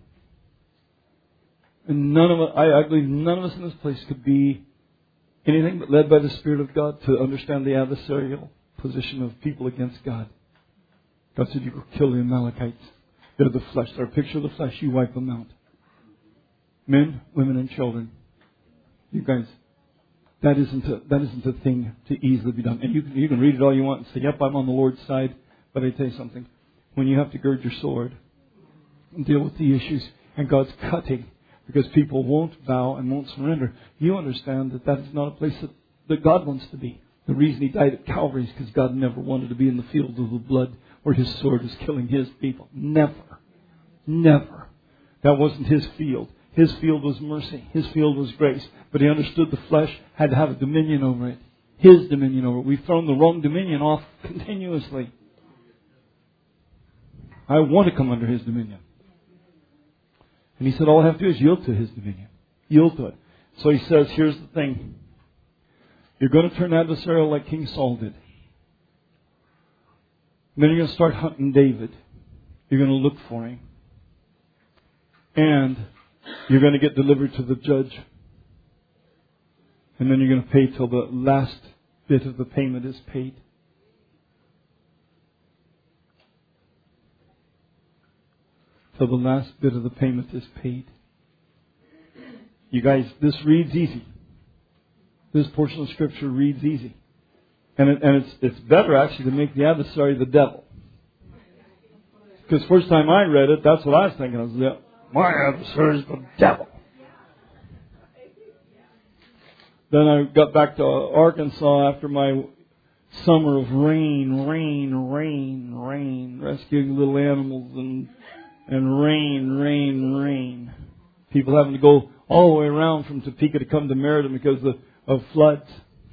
And none of us, I, I believe none of us in this place could be anything but led by the Spirit of God to understand the adversarial position of people against God. God said, you go kill the Amalekites. They're the flesh. They're a picture of the flesh. You wipe them out. Men, women, and children. You guys, that isn't a, that isn't a thing to easily be done. And you can, you can read it all you want and say, yep, I'm on the Lord's side. But I tell you something. When you have to gird your sword and deal with the issues, and God's cutting, because people won't bow and won't surrender, you understand that that is not a place that, that God wants to be. The reason He died at Calvary is because God never wanted to be in the field of the blood where His sword is killing His people. Never. Never. That wasn't His field. His field was mercy. His field was grace. But He understood the flesh had to have a dominion over it. His dominion over it. We've thrown the wrong dominion off continuously. I want to come under His dominion. And He said, all I have to do is yield to His dominion. Yield to it. So He says, here's the thing. You're going to turn adversarial like King Saul did. And then you're going to start hunting David. You're going to look for him. And you're going to get delivered to the judge. And then you're going to pay till the last bit of the payment is paid. Till the last bit of the payment is paid. You guys, this reads easy. This portion of Scripture reads easy. And, it, and it's it's better actually to make the adversary the devil. Because first time I read it, that's what I was thinking. I was like, my adversary is the devil. Then I got back to Arkansas after my summer of rain, rain, rain, rain, rescuing little animals and and rain, rain, rain. People having to go all the way around from Topeka to come to Meriden because of, of floods.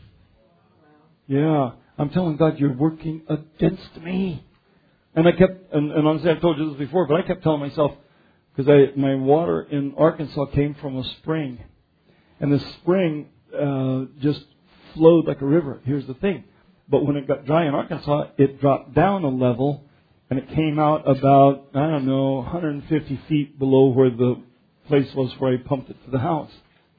Yeah, I'm telling God, you're working against me. And I kept, and, and honestly, I've told you this before, but I kept telling myself, because I my water in Arkansas came from a spring. And the spring uh, just flowed like a river. Here's the thing. But when it got dry in Arkansas, it dropped down a level, and it came out about, I don't know, one hundred fifty feet below where the place was where I pumped it to the house.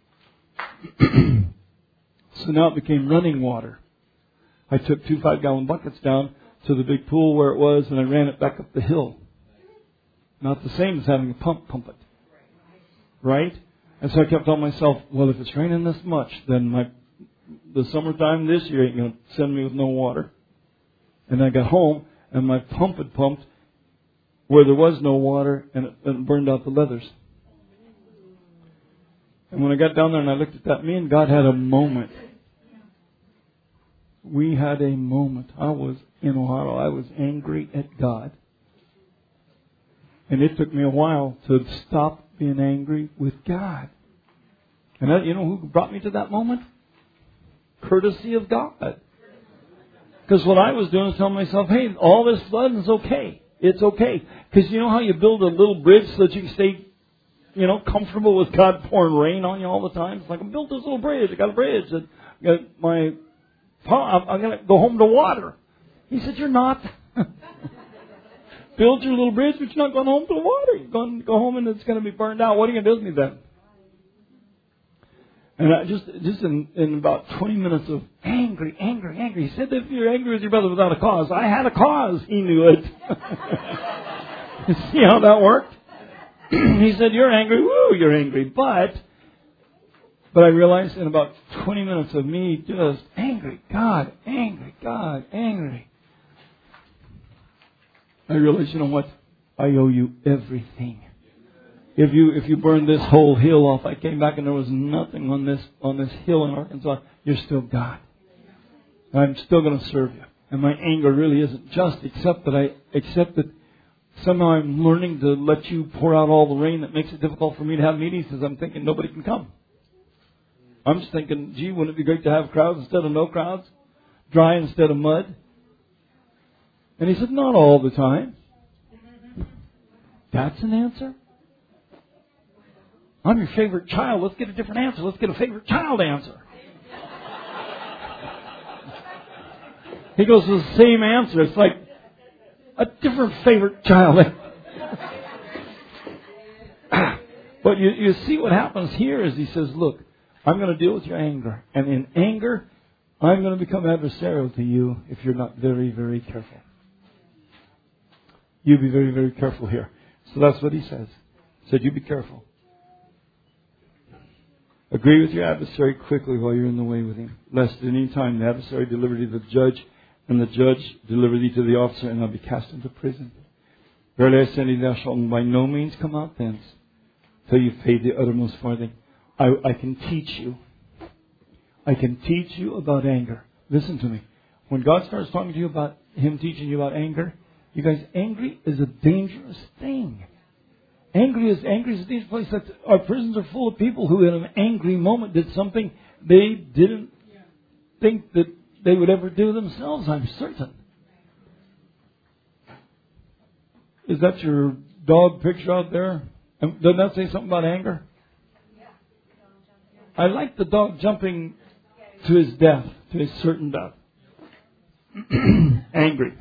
So now it became running water. I took two five-gallon buckets down to the big pool where it was, and I ran it back up the hill. Not the same as having a pump pump it. Right? And so I kept telling myself, well, if it's raining this much, then my the summertime this year ain't going to send me with no water. And I got home, and my pump had pumped where there was no water, and it, and it burned out the leathers. And when I got down there and I looked at that, me and God had a moment. We had a moment. I was in Ohio. I was angry at God. And it took me a while to stop being angry with God. And that, you know who brought me to that moment? Courtesy of God. Because what I was doing was telling myself, hey, all this flooding is okay. It's okay. Because you know how you build a little bridge so that you can stay, you know, comfortable with God pouring rain on you all the time? It's like, I built this little bridge. I got a bridge. I got my, I'm going to go home to water. He said, you're not. Build your little bridge, but you're not going home to the water. You're going to go home and it's going to be burned out. What are you going to do with me then? And I just, just in, in about twenty minutes of angry, angry, angry. He said that if you're angry with your brother without a cause, I had a cause. He knew it. See how that worked? He said, you're angry. Woo, you're angry. But, but I realized in about twenty minutes of me just angry, God, angry, God, angry. I realized, you know what? I owe you everything. If you if you burned this whole hill off, I came back and there was nothing on this on this hill in Arkansas, you're still God. I'm still going to serve you. And my anger really isn't just except that I accept that somehow I'm learning to let you pour out all the rain that makes it difficult for me to have meetings because I'm thinking nobody can come. I'm just thinking, gee, wouldn't it be great to have crowds instead of no crowds? Dry instead of mud? And he said, not all the time. That's an answer? I'm your favorite child. Let's get a different answer. Let's get a favorite child answer. He goes, it's the same answer. It's like a different favorite child. But you, you see what happens here is he says, look, I'm going to deal with your anger. And in anger, I'm going to become adversarial to you if you're not very, very careful. You be very, very careful here. So that's what he says. He said, you be careful. Agree with your adversary quickly while you're in the way with him, lest at any time the adversary deliver thee to the judge, and the judge deliver thee to the officer, and thou be cast into prison. Verily I say unto thee, thou shalt by no means come out thence till you've paid the uttermost farthing. I, I can teach you. I can teach you about anger. Listen to me. When God starts talking to you about Him teaching you about anger, you guys, angry is a dangerous thing. Angry is angry is a dangerous place. That's, our prisons are full of people who in an angry moment did something they didn't think that they would ever do themselves, I'm certain. Is that your dog picture out there? Doesn't that say something about anger? I like the dog jumping to his death, to his certain death. Angry.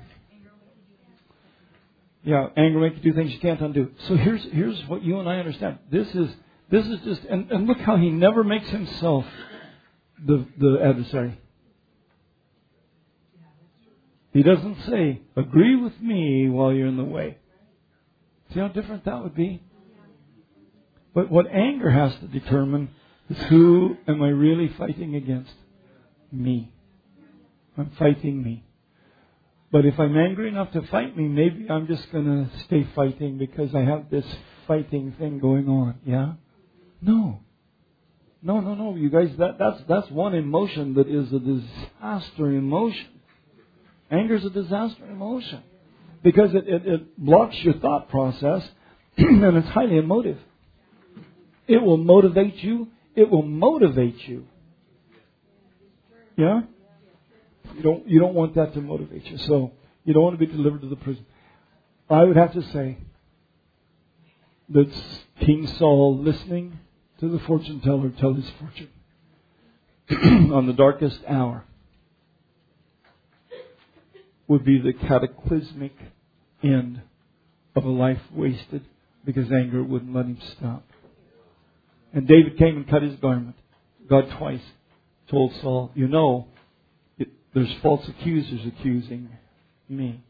Yeah, anger makes you do things you can't undo. So here's here's what you and I understand. This is this is just and, and look how he never makes himself the the adversary. He doesn't say, agree with me while you're in the way. See how different that would be? But what anger has to determine is who am I really fighting against? Me. I'm fighting me. But if I'm angry enough to fight me, maybe I'm just going to stay fighting because I have this fighting thing going on. Yeah? No. No, no, no. You guys, that, that's, that's one emotion that is a disaster emotion. Anger is a disaster emotion. Because it, it, it blocks your thought process and it's highly emotive. It will motivate you. It will motivate you. Yeah? You don't, you don't want that to motivate you. So you don't want to be delivered to the prison. I would have to say that King Saul, listening to the fortune teller tell his fortune on the darkest hour, would be the cataclysmic end of a life wasted because anger wouldn't let him stop. And David came and cut his garment. God twice told Saul, you know, it, there's false accusers accusing me.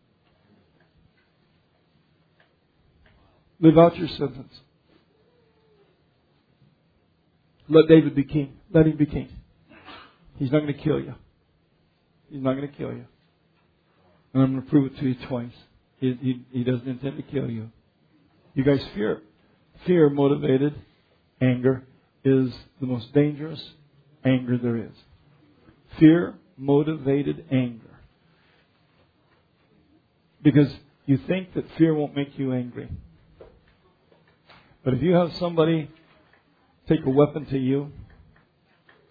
Live out your sentence. Let David be king. Let him be king. He's not going to kill you. He's not going to kill you. And I'm going to prove it to you twice. He, he, he doesn't intend to kill you. You guys fear. Fear motivated anger is the most dangerous anger there is. Fear motivated anger. Because you think that fear won't make you angry. But if you have somebody take a weapon to you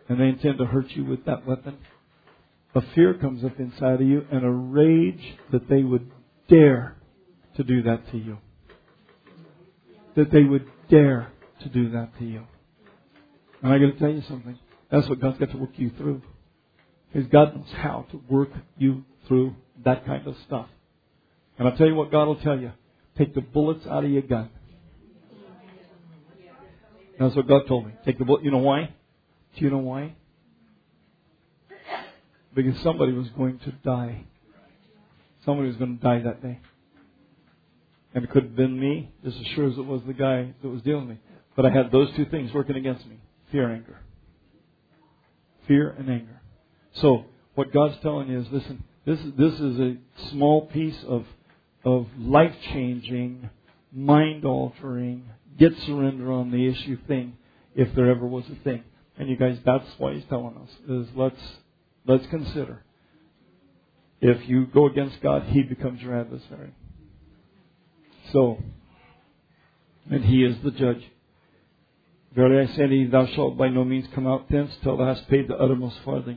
and they intend to hurt you with that weapon, a fear comes up inside of you and a rage that they would dare to do that to you. That they would dare to do that to you. And I got to tell you something. That's what God's got to work you through. Because God knows how to work you through that kind of stuff. And I'll tell you what God will tell you. Take the bullets out of your gun. That's what God told me. Take the bullet. You know why? Do you know why? Because somebody was going to die. Somebody was going to die that day. And it could have been me, just as sure as it was the guy that was dealing with me. But I had those two things working against me. Fear and anger. Fear and anger. So, what God's telling you is, listen, this is, this is a small piece of, of life-changing, mind-altering, get surrender on the issue thing, if there ever was a thing. And you guys, that's why He's telling us, is let's, let's consider. If you go against God, He becomes your adversary. So, and He is the judge. Verily I say to thee, thou shalt by no means come out thence till thou hast paid the uttermost farthing.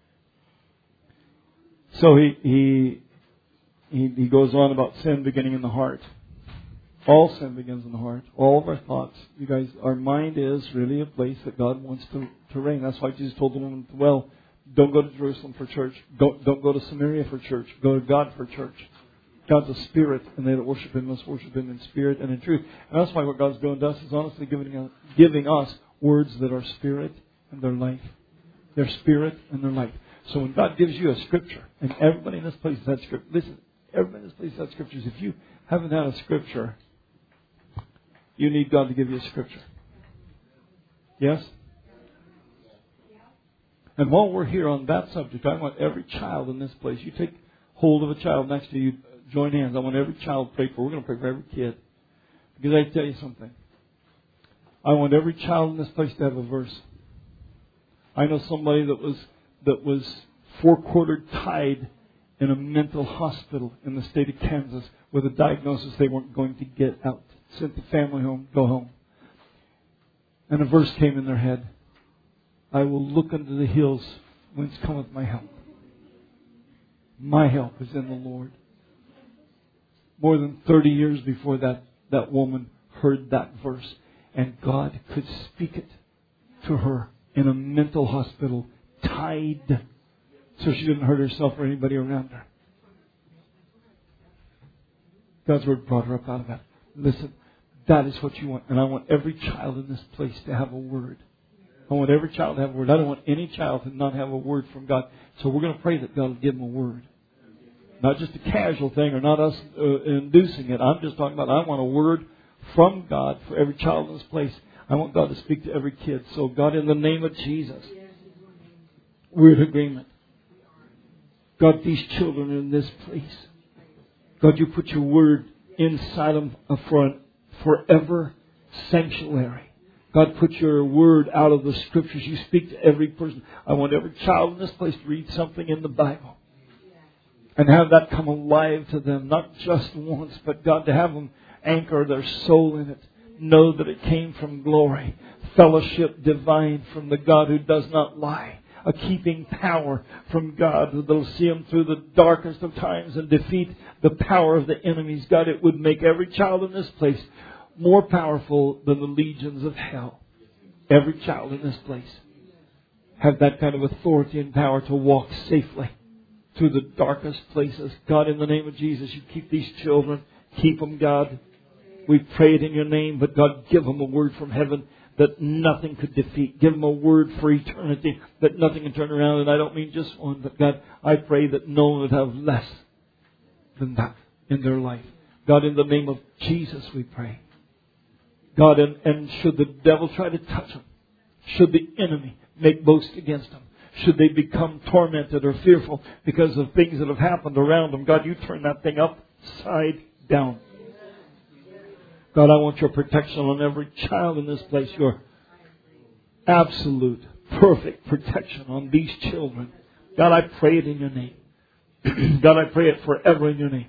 So he, he he he goes on about sin beginning in the heart. All sin begins in the heart. All of our thoughts. You guys, our mind is really a place that God wants to, to reign. That's why Jesus told the woman, well, don't go to Jerusalem for church. Don't, don't go to Samaria for church. Go to God for church. God's a spirit, and they that worship Him must worship Him in spirit and in truth. And that's why what God's doing to us is honestly giving, giving us words that are spirit and their life. They're spirit and their life. So when God gives you a scripture, and everybody in this place has had scripture. Listen, everybody in this place has had scriptures. If you haven't had a scripture, you need God to give you a scripture. Yes? And while we're here on that subject, I want every child in this place, you take hold of a child next to you, join hands. I want every child prayed for. We're going to pray for every kid. Because I tell you something. I want every child in this place to have a verse. I know somebody that was that was four-quartered tied in a mental hospital in the state of Kansas with a diagnosis they weren't going to get out. Sent the family home, go home. And a verse came in their head. I will look unto the hills whence cometh my help. My help is in the Lord. More than thirty years before that, that woman heard that verse. And God could speak it to her in a mental hospital, tied, so she didn't hurt herself or anybody around her. God's Word brought her up out of that. Listen, that is what you want. And I want every child in this place to have a word. I want every child to have a word. I don't want any child to not have a word from God. So we're going to pray that God will give them a word. Not just a casual thing or not us uh, inducing it. I'm just talking about I want a word from God for every child in this place. I want God to speak to every kid. So God, in the name of Jesus, we're in agreement. God, these children are in this place. God, you put your word inside them for an forever sanctuary. God, put your word out of the scriptures. You speak to every person. I want every child in this place to read something in the Bible and have that come alive to them, not just once, but God, to have them anchor their soul in it. Know that it came from glory, fellowship divine from the God who does not lie, a keeping power from God that will see them through the darkest of times and defeat the power of the enemies. God, it would make every child in this place more powerful than the legions of hell. Every child in this place have that kind of authority and power to walk safely through the darkest places. God, in the name of Jesus, you keep these children. Keep them, God. We pray it in your name, but God, give them a word from heaven that nothing could defeat. Give them a word for eternity that nothing can turn around. And I don't mean just one, but God, I pray that no one would have less than that in their life. God, in the name of Jesus, we pray. God, and, and should the devil try to touch them, should the enemy make boast against them, should they become tormented or fearful because of things that have happened around them, God, you turn that thing upside down. God, I want your protection on every child in this place. Your absolute, perfect protection on these children. God, I pray it in your name. God, I pray it forever in your name.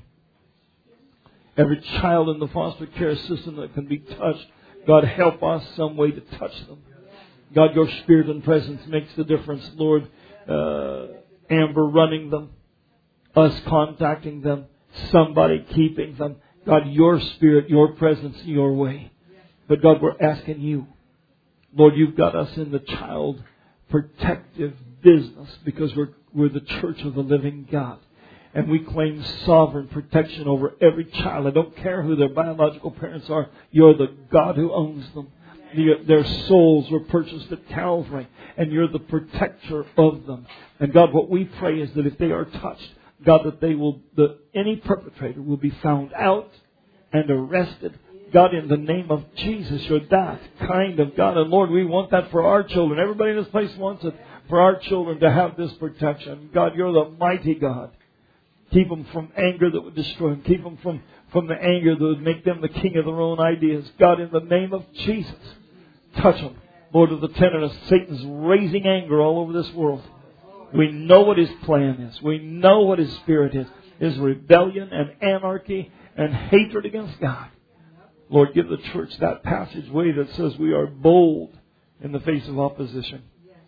Every child in the foster care system that can be touched, God, help us some way to touch them. God, your Spirit and presence makes the difference, Lord. Uh, Amber running them, us contacting them, somebody keeping them. God, your Spirit, your presence, your way. But God, we're asking you, Lord, you've got us in the child protective business because we're, we're the church of the living God. And we claim sovereign protection over every child. I don't care who their biological parents are. You're the God who owns them. Their souls were purchased at Calvary. And you're the protector of them. And God, what we pray is that if they are touched, God, that they will, that any perpetrator will be found out and arrested. God, in the name of Jesus, you're that kind of God. And Lord, we want that for our children. Everybody in this place wants it for our children to have this protection. God, you're the mighty God. Keep them from anger that would destroy them. Keep them from, from the anger that would make them the king of their own ideas. God, in the name of Jesus, touch them. Lord, of the tenderness, Satan's raising anger all over this world. We know what his plan is. We know what his spirit is. His rebellion and anarchy and hatred against God. Lord, give the church that passageway that says we are bold in the face of opposition.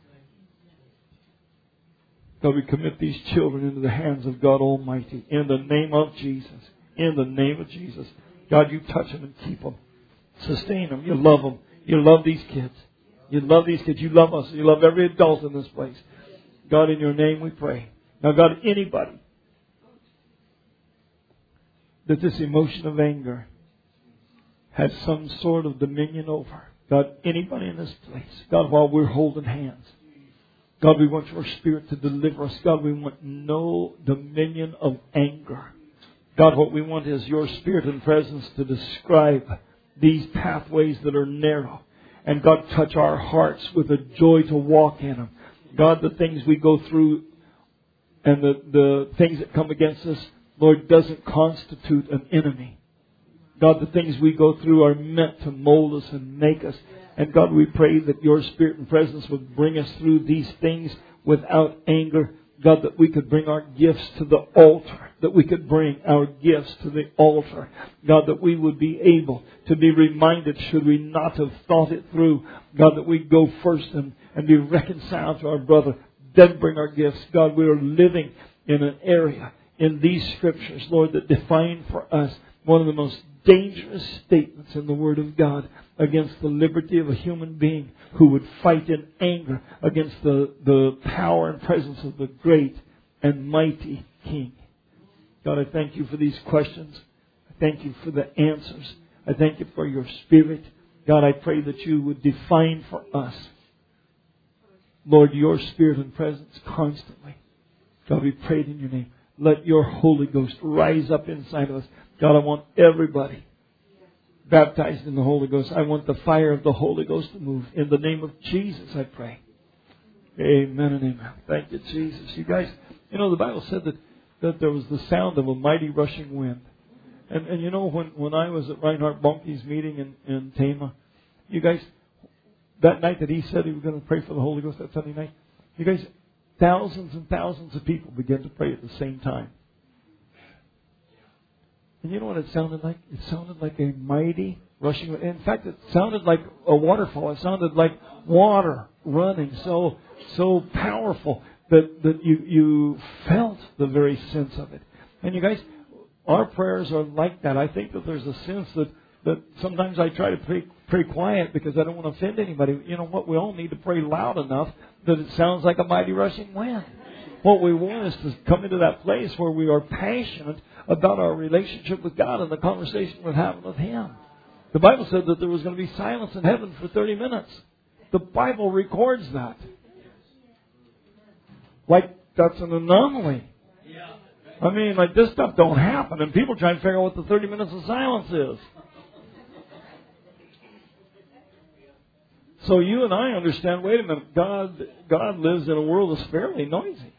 God, we commit these children into the hands of God Almighty. In the name of Jesus. In the name of Jesus. God, you touch them and keep them. Sustain them. You love them. You love these kids. You love these kids. You love us. You love every adult in this place. God, in your name we pray. Now, God, anybody that this emotion of anger has some sort of dominion over. God, anybody in this place. God, while we're holding hands. God, we want your Spirit to deliver us. God, we want no dominion of anger. God, what we want is your Spirit and presence to describe these pathways that are narrow. And God, touch our hearts with a joy to walk in them. God, the things we go through and the, the things that come against us, Lord, doesn't constitute an enemy. God, the things we go through are meant to mold us and make us. And God, we pray that your Spirit and presence would bring us through these things without anger. God, that we could bring our gifts to the altar. That we could bring our gifts to the altar. God, that we would be able to be reminded, should we not have thought it through, God, that we go first and, and be reconciled to our brother. Then bring our gifts. God, we are living in an area in these scriptures, Lord, that define for us one of the most dangerous statements in the Word of God against the liberty of a human being who would fight in anger against the, the power and presence of the great and mighty King. God, I thank you for these questions. I thank you for the answers. I thank you for your Spirit. God, I pray that you would define for us, Lord, your Spirit and presence constantly. God, we prayed in your name. Let your Holy Ghost rise up inside of us. God, I want everybody baptized in the Holy Ghost. I want the fire of the Holy Ghost to move. In the name of Jesus, I pray. Amen and amen. Thank you, Jesus. You guys, you know, the Bible said that, that there was the sound of a mighty rushing wind. And, and you know, when, when I was at Reinhard Bonnke's meeting in, in Tama, you guys, that night that he said he was going to pray for the Holy Ghost that Sunday night, you guys, thousands and thousands of people began to pray at the same time. And you know what it sounded like? It sounded like a mighty rushing wind. In fact, it sounded like a waterfall. It sounded like water running so so powerful that, that you, you felt the very sense of it. And you guys, our prayers are like that. I think that there's a sense that, that sometimes I try to pray, pray quiet because I don't want to offend anybody. You know what? We all need to pray loud enough that it sounds like a mighty rushing wind. What we want is to come into that place where we are passionate about our relationship with God and the conversation we're having with Him. The Bible said that there was going to be silence in heaven for thirty minutes. The Bible records that. Like that's an anomaly. I mean, like this stuff don't happen, and people try to figure out what the thirty minutes of silence is. So you and I understand, wait a minute, God, God lives in a world that's fairly noisy.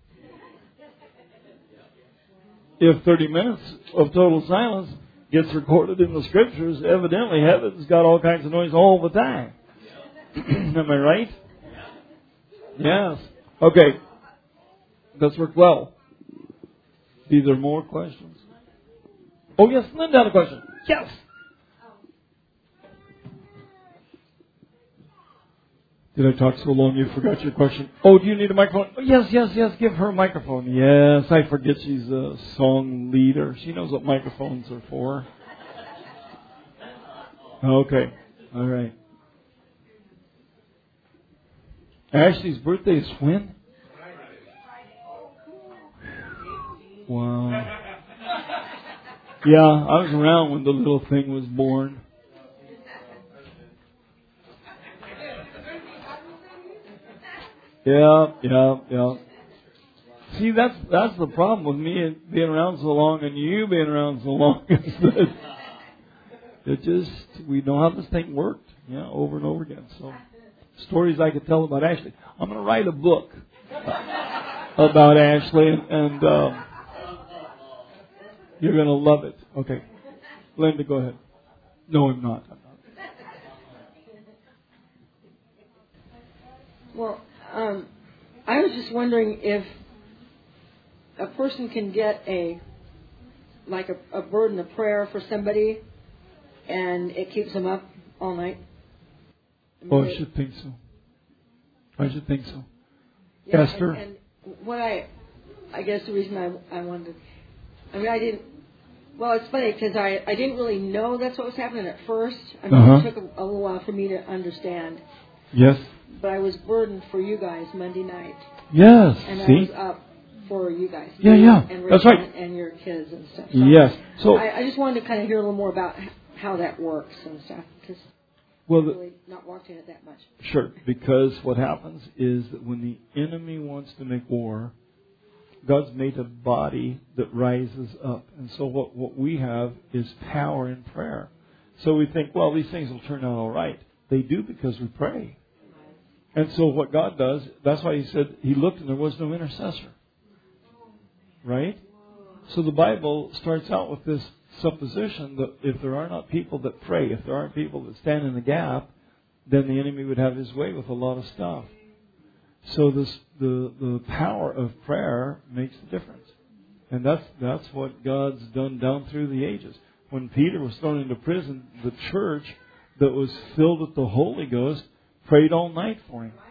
If thirty minutes of total silence gets recorded in the Scriptures, evidently heaven's got all kinds of noise all the time. Am I right? Yes. Okay. That's worked well. These are more questions. Oh, yes, Linda had a question. Yes. Did I talk so long you forgot your question? Oh, do you need a microphone? Oh, yes, yes, yes. Give her a microphone. Yes, I forget she's a song leader. She knows what microphones are for. Okay. All right. Ashley's birthday is when? Wow. Yeah, I was around when the little thing was born. Yeah, yeah, yeah. See, that's that's the problem with me being around so long and you being around so long. Is that it just, we know how this thing worked, yeah, over and over again. So, stories I could tell about Ashley. I'm going to write a book about Ashley, and, and uh, you're going to love it. Okay, Linda, go ahead. No, I'm not. I'm not. Well, um, I was just wondering if a person can get a like a, a burden of prayer for somebody, and it keeps them up all night. Oh, I should think so. I should think so. Yeah, Esther? And, and what I, I guess the reason I, I wanted, I mean, I didn't, well, it's funny because I, I didn't really know that's what was happening at first. I mean, Uh-huh. it took a, a little while for me to understand. Yes. But I was burdened for you guys Monday night. Yes. And See? I was up for you guys. Yeah, you yeah. And That's Rachel right. And your kids and stuff. So Yes. So, I, I just wanted to kind of hear a little more about how that works and stuff. Because well, I've the, really not walked in it that much. sure. Because what happens is that when the enemy wants to make war, God's made a body that rises up. And so what, what we have is power in prayer. So we think, well, these things will turn out all right. They do because we pray. And so what God does, that's why He said He looked and there was no intercessor. Right? So the Bible starts out with this supposition that if there are not people that pray, if there aren't people that stand in the gap, then the enemy would have his way with a lot of stuff. So this, the the power of prayer makes the difference. And that's that's what God's done down through the ages. When Peter was thrown into prison, the church that was filled with the Holy Ghost prayed all night for him.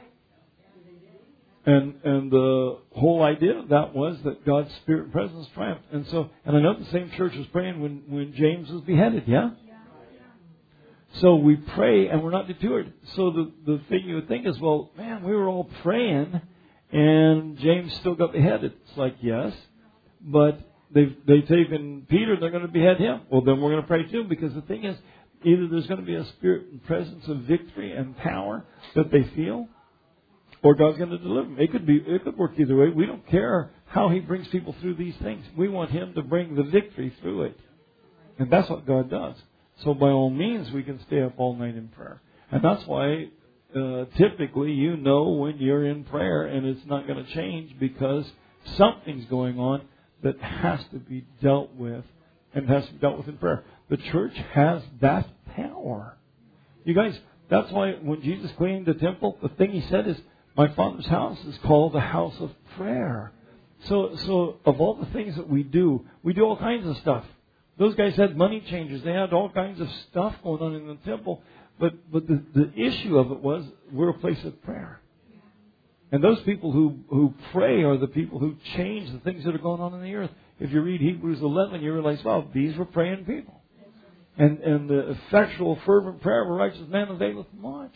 And and the whole idea of that was that God's Spirit and presence triumphed. And so, and I know the same church was praying when, when James was beheaded, yeah? So we pray and we're not deterred. So the, the thing you would think is, well, man, we were all praying and James still got beheaded. It's like, yes, but they've, they've taken Peter, they're going to behead him. Well, then we're going to pray too, because the thing is, either there's going to be a spirit and presence of victory and power that they feel, or God's going to deliver them. It could be, it could work either way. We don't care how He brings people through these things. We want Him to bring the victory through it. And that's what God does. So by all means, we can stay up all night in prayer. And that's why uh, typically you know when you're in prayer and it's not going to change, because something's going on that has to be dealt with, and has to be dealt with in prayer. The church has that power. You guys, that's why when Jesus cleaned the temple, the thing He said is, my Father's house is called the house of prayer. So, so of all the things that we do, we do all kinds of stuff. Those guys had money changers. They had all kinds of stuff going on in the temple. But, but the, the issue of it was, we're a place of prayer. And those people who, who pray are the people who change the things that are going on in the earth. If you read Hebrews eleven, you realize, wow, these were praying people. And, and the effectual, fervent prayer of a righteous man availeth much.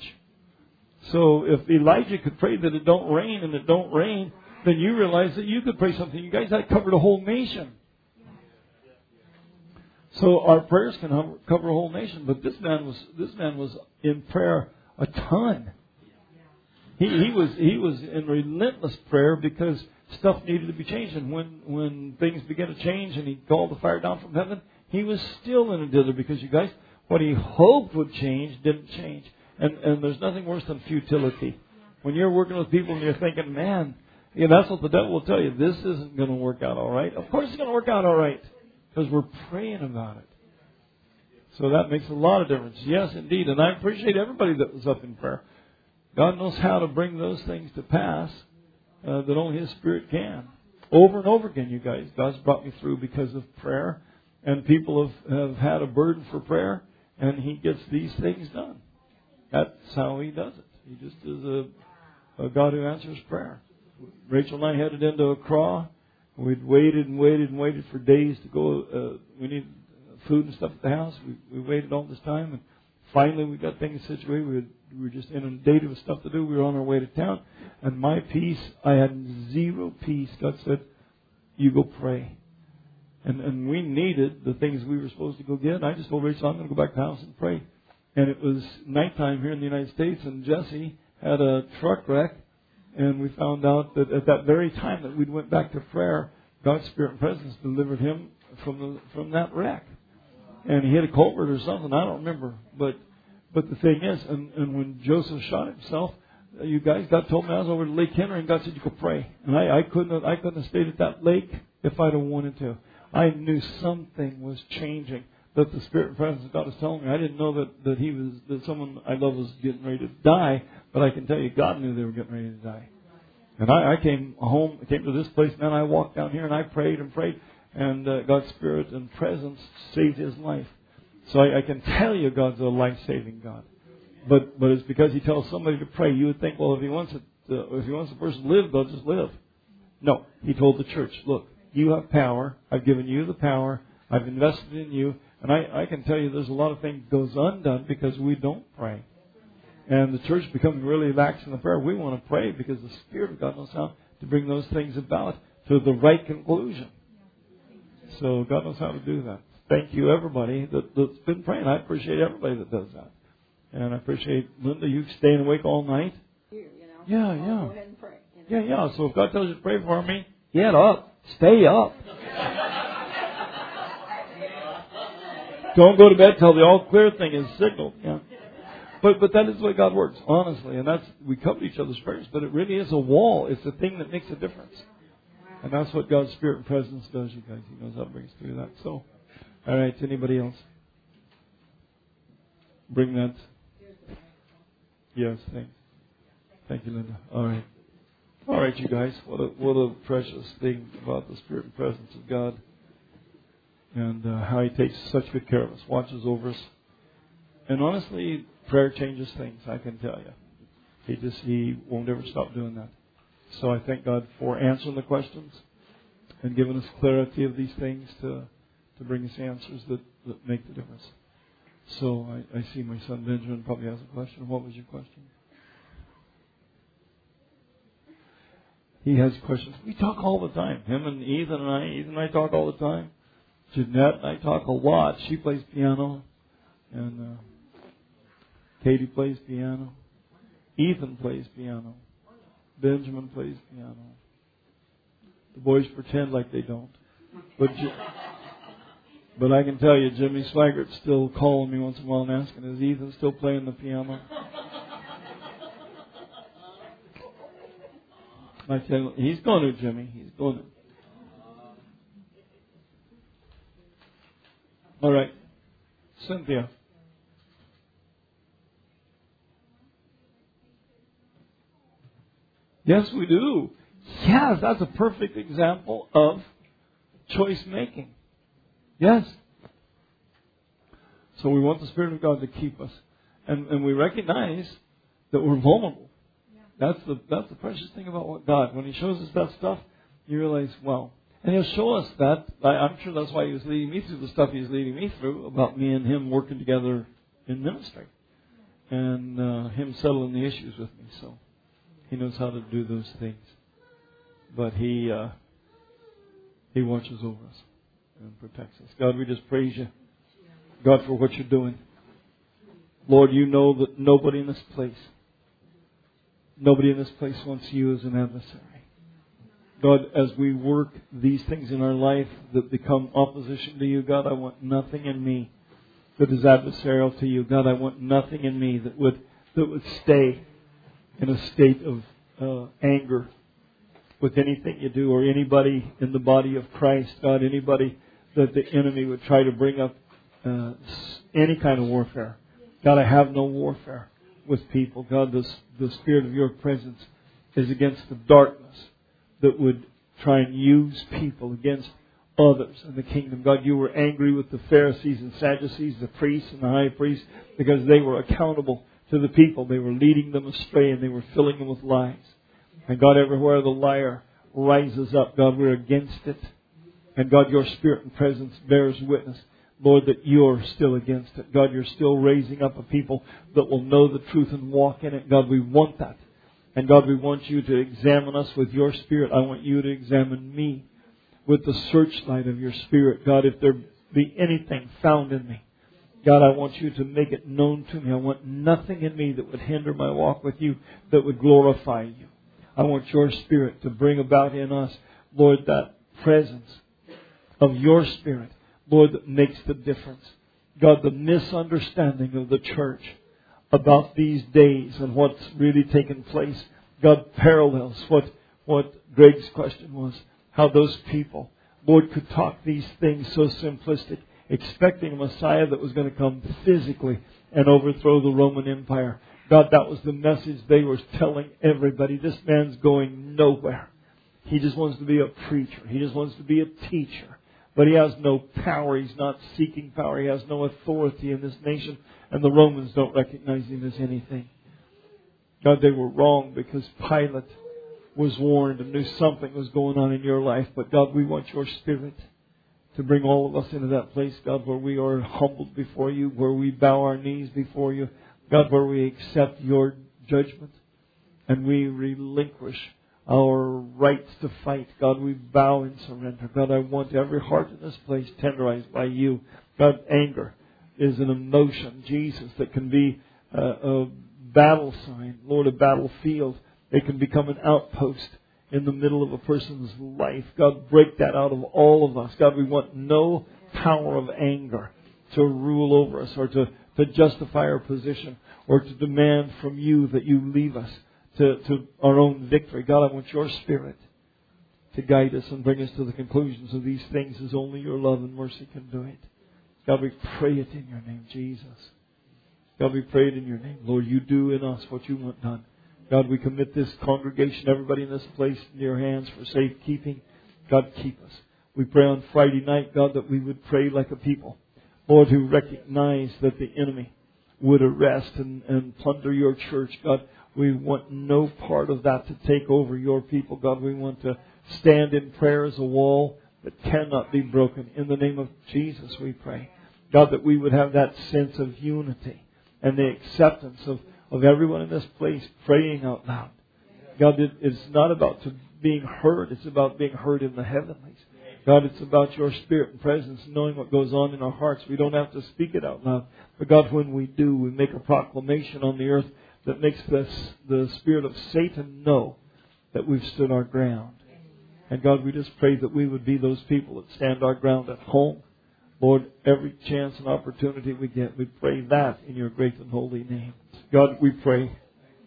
So if Elijah could pray that it don't rain and it don't rain, then you realize that you could pray something. You guys, that covered a whole nation. So our prayers can cover a whole nation. But this man was this man was in prayer a ton. He he was he was in relentless prayer because stuff needed to be changed. And when when things began to change and He called the fire down from heaven, he was still in a dither, because you guys, what he hoped would change didn't change. And and there's nothing worse than futility. When you're working with people and you're thinking, man, yeah, that's what the devil will tell you. This isn't going to work out all right. Of course it's going to work out all right, because we're praying about it. So that makes a lot of difference. Yes, indeed. And I appreciate everybody that was up in prayer. God knows how to bring those things to pass uh, that only His Spirit can. Over and over again, you guys, God's brought me through because of prayer. And people have, have had a burden for prayer, and He gets these things done. That's how He does it. He just is a, a God who answers prayer. Rachel and I headed into Accra. We'd waited and waited and waited for days to go. Uh, we needed food and stuff at the house. We, we waited all this time, and finally we got things situated. We, had, we were just inundated with stuff to do. We were on our way to town, and my peace, I had zero peace. God said, "You go pray." And and we needed the things we were supposed to go get. And I just told Rachel, I'm going to go back to the house and pray. And it was nighttime here in the United States, and Jesse had a truck wreck. And we found out that at that very time that we went back to prayer, God's Spirit and Presence delivered him from the, from that wreck. And he hit a culvert or something, I don't remember. But but the thing is, and, and when Joseph shot himself, you guys, God told me I was over to Lake Henry, and God said, "You go pray." And I, I couldn't have, I couldn't have stayed at that lake if I'd have wanted to. I knew something was changing, that the Spirit and Presence of God was telling me. I didn't know that, that he was, that someone I love was getting ready to die, but I can tell you, God knew they were getting ready to die. And I, I came home, came to this place, and then I walked down here and I prayed and prayed, and uh, God's Spirit and Presence saved his life. So I, I can tell you God's a life-saving God. But but it's because he tells somebody to pray. You would think, well, if he wants it, uh, if he wants the person to live, they'll just live. No, he told the church, look, you have power. I've given you the power. I've invested in you. And I, I can tell you there's a lot of things goes undone because we don't pray. And the church becomes really lax in the prayer. We want to pray because the Spirit of God knows how to bring those things about to the right conclusion. So God knows how to do that. Thank you, everybody that, that's been praying. I appreciate everybody that does that. And I appreciate, Linda, you staying awake all night. You, you know, Yeah, I'll yeah. Go ahead and pray. You know? Yeah, yeah. So if God tells you to pray for me, get up. Stay up. Don't go to bed till the all clear thing is signaled. Yeah. But but that is the way God works, honestly. And that's, we cover each other's prayers, but it really is a wall. It's the thing that makes a difference. And that's what God's Spirit and Presence does, you guys. He knows how to bring us through that. So, all right, anybody else? Bring that. Yes, thanks. Thank you, Linda. All right. All right, you guys. What a, what a precious thing about the Spirit and Presence of God. And uh, how He takes such good care of us, watches over us. And honestly, prayer changes things, I can tell you. He just, He won't ever stop doing that. So I thank God for answering the questions and giving us clarity of these things to, to bring us answers that, that make the difference. So I, I see my son Benjamin probably has a question. What was your question? He has questions. We talk all the time. Him and Ethan and I, Ethan and I talk all the time. Jeanette and I talk a lot. She plays piano. And uh, Katie plays piano. Ethan plays piano. Benjamin plays piano. The boys pretend like they don't. But but I can tell you, Jimmy Swaggert's still calling me once in a while and asking, is Ethan still playing the piano? I tell you, he's going to, Jimmy. He's going to. All right. Cynthia. Yes, we do. Yes, that's a perfect example of choice making. Yes. So we want the Spirit of God to keep us. And, and we recognize that we're vulnerable. That's the that's the precious thing about what God. When He shows us that stuff, you realize, well, and He'll show us that. I, I'm sure that's why He was leading me through the stuff He was leading me through about me and Him working together in ministry. And uh, Him settling the issues with me. So He knows how to do those things. But He uh, He watches over us and protects us. God, we just praise You, God, for what You're doing. Lord, You know that nobody in this place, nobody in this place wants You as an adversary. God, as we work these things in our life that become opposition to You, God, I want nothing in me that is adversarial to You. God, I want nothing in me that would that would stay in a state of uh, anger with anything You do, or anybody in the body of Christ. God, anybody that the enemy would try to bring up uh, any kind of warfare. God, I have no warfare with people. God, the, the Spirit of Your presence is against the darkness that would try and use people against others in the kingdom. God, You were angry with the Pharisees and Sadducees, the priests and the high priests, because they were accountable to the people. They were leading them astray and they were filling them with lies. And God, everywhere the liar rises up, God, we're against it. And God, your Spirit and presence bears witness, Lord, that you're still against it. God, you're still raising up a people that will know the truth and walk in it. God, we want that. And God, we want you to examine us with your Spirit. I want you to examine me with the searchlight of your Spirit. God, if there be anything found in me, God, I want you to make it known to me. I want nothing in me that would hinder my walk with you, that would glorify you. I want your Spirit to bring about in us, Lord, that presence of your Spirit, Lord, that makes the difference. God, the misunderstanding of the church about these days and what's really taken place, God, parallels what, what Greg's question was. How those people, Lord, could talk these things so simplistic, expecting a Messiah that was going to come physically and overthrow the Roman Empire. God, that was the message they were telling everybody. This man's going nowhere. He just wants to be a preacher. He just wants to be a teacher. But he has no power. He's not seeking power. He has no authority in this nation. And the Romans don't recognize him as anything. God, they were wrong because Pilate was warned and knew something was going on in your life. But God, we want your Spirit to bring all of us into that place, God, where we are humbled before you, where we bow our knees before you, God, where we accept your judgment and we relinquish our rights to fight. God, we bow in surrender. God, I want every heart in this place tenderized by you. God, anger is an emotion, Jesus, that can be a, a battle sign, Lord, a battlefield. It can become an outpost in the middle of a person's life. God, break that out of all of us. God, we want no power of anger to rule over us or to, to justify our position or to demand from you that you leave us to, to our own victory. God, I want your Spirit to guide us and bring us to the conclusions of these things as only your love and mercy can do it. God, we pray it in your name, Jesus. God, we pray it in your name. Lord, you do in us what you want done. God, we commit this congregation, everybody in this place, in your hands for safekeeping. God, keep us. We pray on Friday night, God, that we would pray like a people, Lord, who recognize that the enemy would arrest and, and plunder your church. God, we want no part of that to take over your people. God, we want to stand in prayer as a wall that cannot be broken. In the name of Jesus, we pray. God, that we would have that sense of unity and the acceptance of of everyone in this place praying out loud. God, it, it's not about to being heard. It's about being heard in the heavenlies. God, it's about your Spirit and presence, knowing what goes on in our hearts. We don't have to speak it out loud. But God, when we do, we make a proclamation on the earth that makes this, the spirit of Satan know that we've stood our ground. And God, we just pray that we would be those people that stand our ground at home. Lord, every chance and opportunity we get, we pray that in your great and holy name. God, we pray,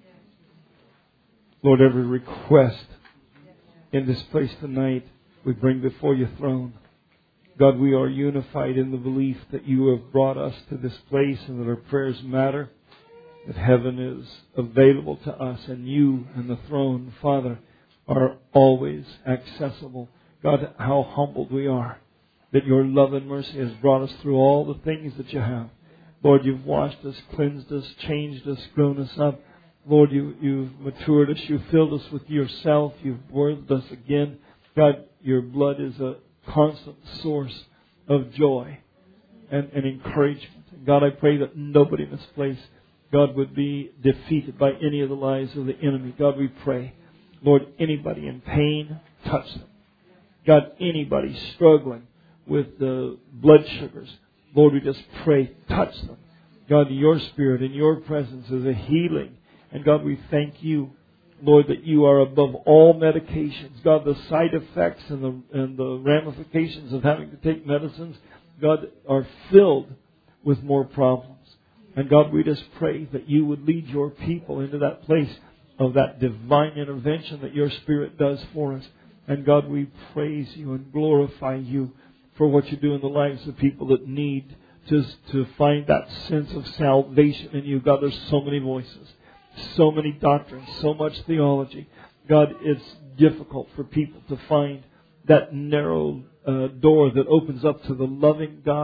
Lord, every request in this place tonight we bring before your throne. God, we are unified in the belief that you have brought us to this place and that our prayers matter, that heaven is available to us and you and the throne, Father, are always accessible. God, how humbled we are that your love and mercy has brought us through all the things that you have. Lord, you've washed us, cleansed us, changed us, grown us up. Lord, you, you've matured us. You've filled us with yourself. You've birthed us again. God, your blood is a constant source of joy and, and encouragement. And God, I pray that nobody in this place, God, would be defeated by any of the lies of the enemy. God, we pray, Lord, anybody in pain, touch them. God, anybody struggling with the blood sugars, Lord, we just pray, touch them. God, your Spirit and your presence is a healing. And God, we thank you, Lord, that you are above all medications. God, the side effects and the, and the ramifications of having to take medicines, God, are filled with more problems. And God, we just pray that you would lead your people into that place of that divine intervention that your Spirit does for us. And God, we praise you and glorify you for what you do in the lives of people that need just to find that sense of salvation in you. God, there's so many voices, so many doctrines, so much theology. God, it's difficult for people to find that narrow uh, door that opens up to the loving God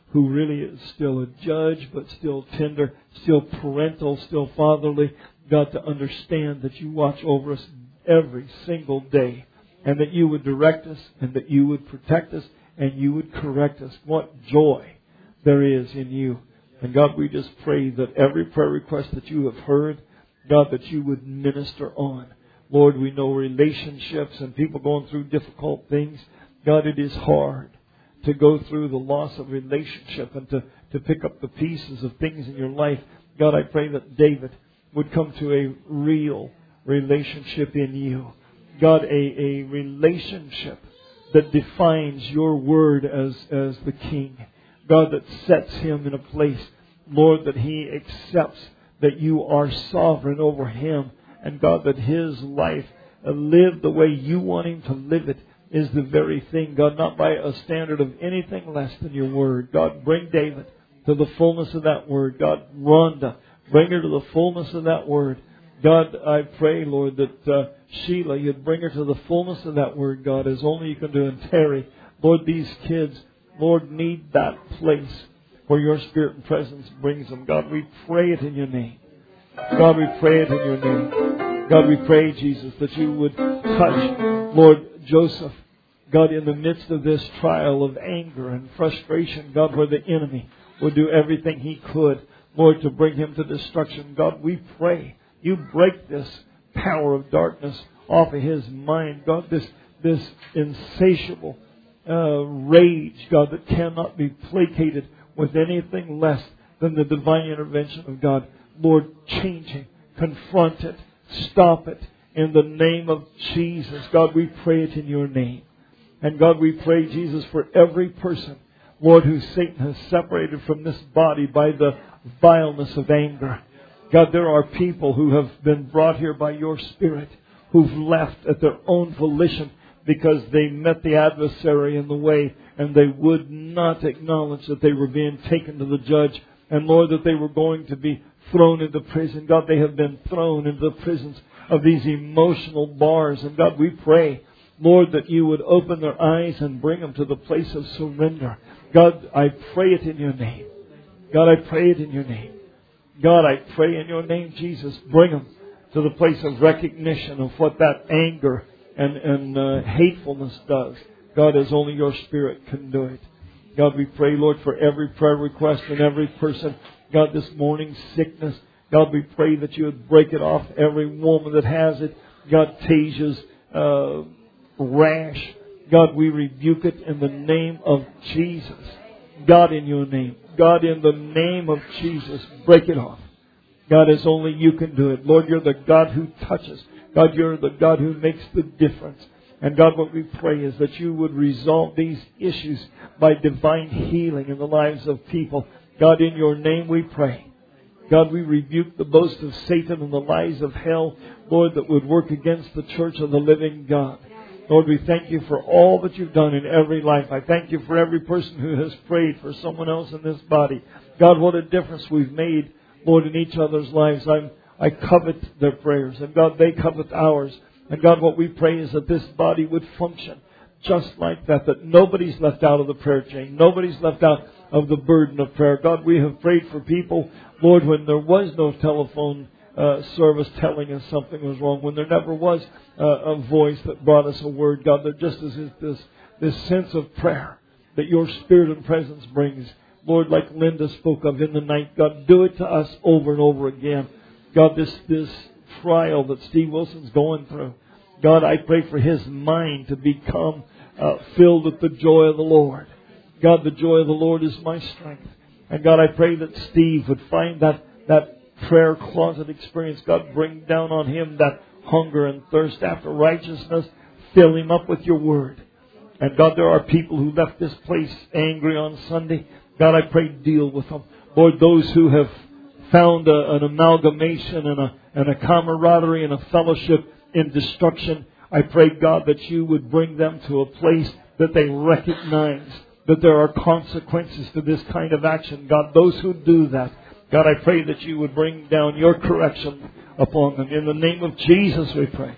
who really is still a judge, but still tender, still parental, still fatherly. God, to understand that you watch over us every single day, and that you would direct us, and that you would protect us, and you would correct us. What joy there is in you. And God, we just pray that every prayer request that you have heard, God, that you would minister on. Lord, we know relationships and people going through difficult things. God, it is hard to go through the loss of relationship and to, to pick up the pieces of things in your life. God, I pray that David would come to a real relationship in you. God, a, a relationship that defines your word as, as the king. God, that sets him in a place, Lord, that he accepts that you are sovereign over him. And God, that his life, uh, lived the way you want him to live it, is the very thing. God, not by a standard of anything less than your word. God, bring David to the fullness of that word. God, Rhonda, bring her to the fullness of that word. God, I pray, Lord, that uh, Sheila, you'd bring her to the fullness of that word, God, as only you can do. And Terry, Lord, these kids, Lord, need that place where your Spirit and presence brings them. God, we pray it in your name. God, we pray it in your name. God, we pray, Jesus, that you would touch, Lord, Joseph. God, in the midst of this trial of anger and frustration, God, where the enemy would do everything he could, Lord, to bring him to destruction. God, we pray you break this power of darkness off of his mind. God, this, this insatiable uh, rage, God, that cannot be placated with anything less than the divine intervention of God. Lord, change him, confront it, stop it in the name of Jesus. God, we pray it in your name. And God, we pray, Jesus, for every person, Lord, who Satan has separated from this body by the vileness of anger. God, there are people who have been brought here by your Spirit, who've left at their own volition because they met the adversary in the way and they would not acknowledge that they were being taken to the judge. And Lord, that they were going to be thrown into prison. God, they have been thrown into the prisons of these emotional bars. And God, we pray, Lord, that you would open their eyes and bring them to the place of surrender. God, I pray it in your name. God, I pray it in your name. God, I pray in your name, Jesus, bring them to the place of recognition of what that anger and, and uh, hatefulness does. God, as only your Spirit can do it. God, we pray, Lord, for every prayer request and every person, God, this morning, sickness. God, we pray that you would break it off every woman that has it. God, Tasia's uh, rash. God, we rebuke it in the name of Jesus. God, in your name. God, in the name of Jesus, break it off. God, as only you can do it. Lord, you're the God who touches. God, you're the God who makes the difference. And God, what we pray is that you would resolve these issues by divine healing in the lives of people. God, in your name we pray. God, we rebuke the boast of Satan and the lies of hell, Lord, that would work against the church of the living God. Lord, we thank you for all that you've done in every life. I thank you for every person who has prayed for someone else in this body. God, what a difference we've made, Lord, in each other's lives. I'm, I covet their prayers, and God, they covet ours. And God, what we pray is that this body would function just like that, that nobody's left out of the prayer chain. Nobody's left out of the burden of prayer. God, we have prayed for people, Lord, when there was no telephone Uh, service telling us something was wrong, when there never was uh, a voice that brought us a word. God, there just is this this sense of prayer that your Spirit and presence brings. Lord, like Linda spoke of in the night, God, do it to us over and over again. God, this this trial that Steve Wilson's going through, God, I pray for his mind to become uh, filled with the joy of the Lord. God, the joy of the Lord is my strength. And God, I pray that Steve would find that that prayer closet experience. God, bring down on him that hunger and thirst after righteousness. Fill him up with your word. And God, there are people who left this place angry on Sunday. God, I pray, deal with them. Lord, those who have found a, an amalgamation and a, and a camaraderie and a fellowship in destruction, I pray, God, that you would bring them to a place that they recognize that there are consequences to this kind of action. God, those who do that, God, I pray that you would bring down your correction upon them. In the name of Jesus, we pray.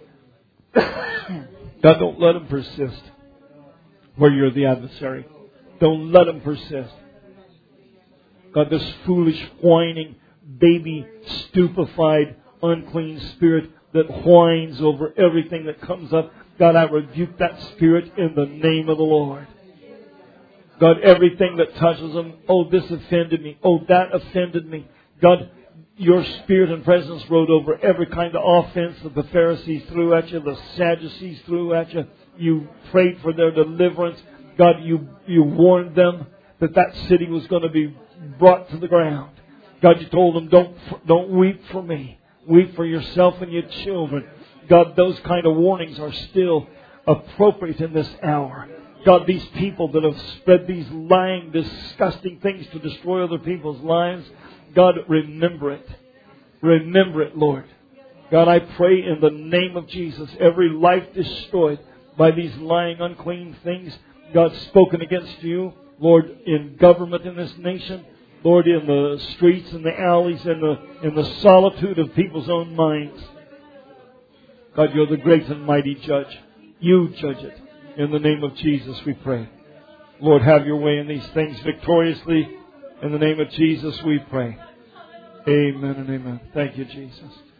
God, don't let them persist where you're the adversary. Don't let them persist. God, this foolish, whining, baby, stupefied, unclean spirit that whines over everything that comes up, God, I rebuke that spirit in the name of the Lord. God, everything that touches them, oh, this offended me. Oh, that offended me. God, your spirit and presence rode over every kind of offense that the Pharisees threw at you, the Sadducees threw at you. You prayed for their deliverance. God, you, you warned them that that city was going to be brought to the ground. God, you told them, don't, don't weep for me. Weep for yourself and your children. God, those kind of warnings are still appropriate in this hour. God, these people that have spread these lying, disgusting things to destroy other people's lives, God, remember it. Remember it, Lord. God, I pray in the name of Jesus, every life destroyed by these lying, unclean things, God, spoken against you, Lord, in government in this nation, Lord, in the streets and the alleys, in the, in the solitude of people's own minds. God, you're the great and mighty judge. You judge it. In the name of Jesus we pray. Lord, have your way in these things victoriously. In the name of Jesus we pray. Amen and amen. Thank you, Jesus.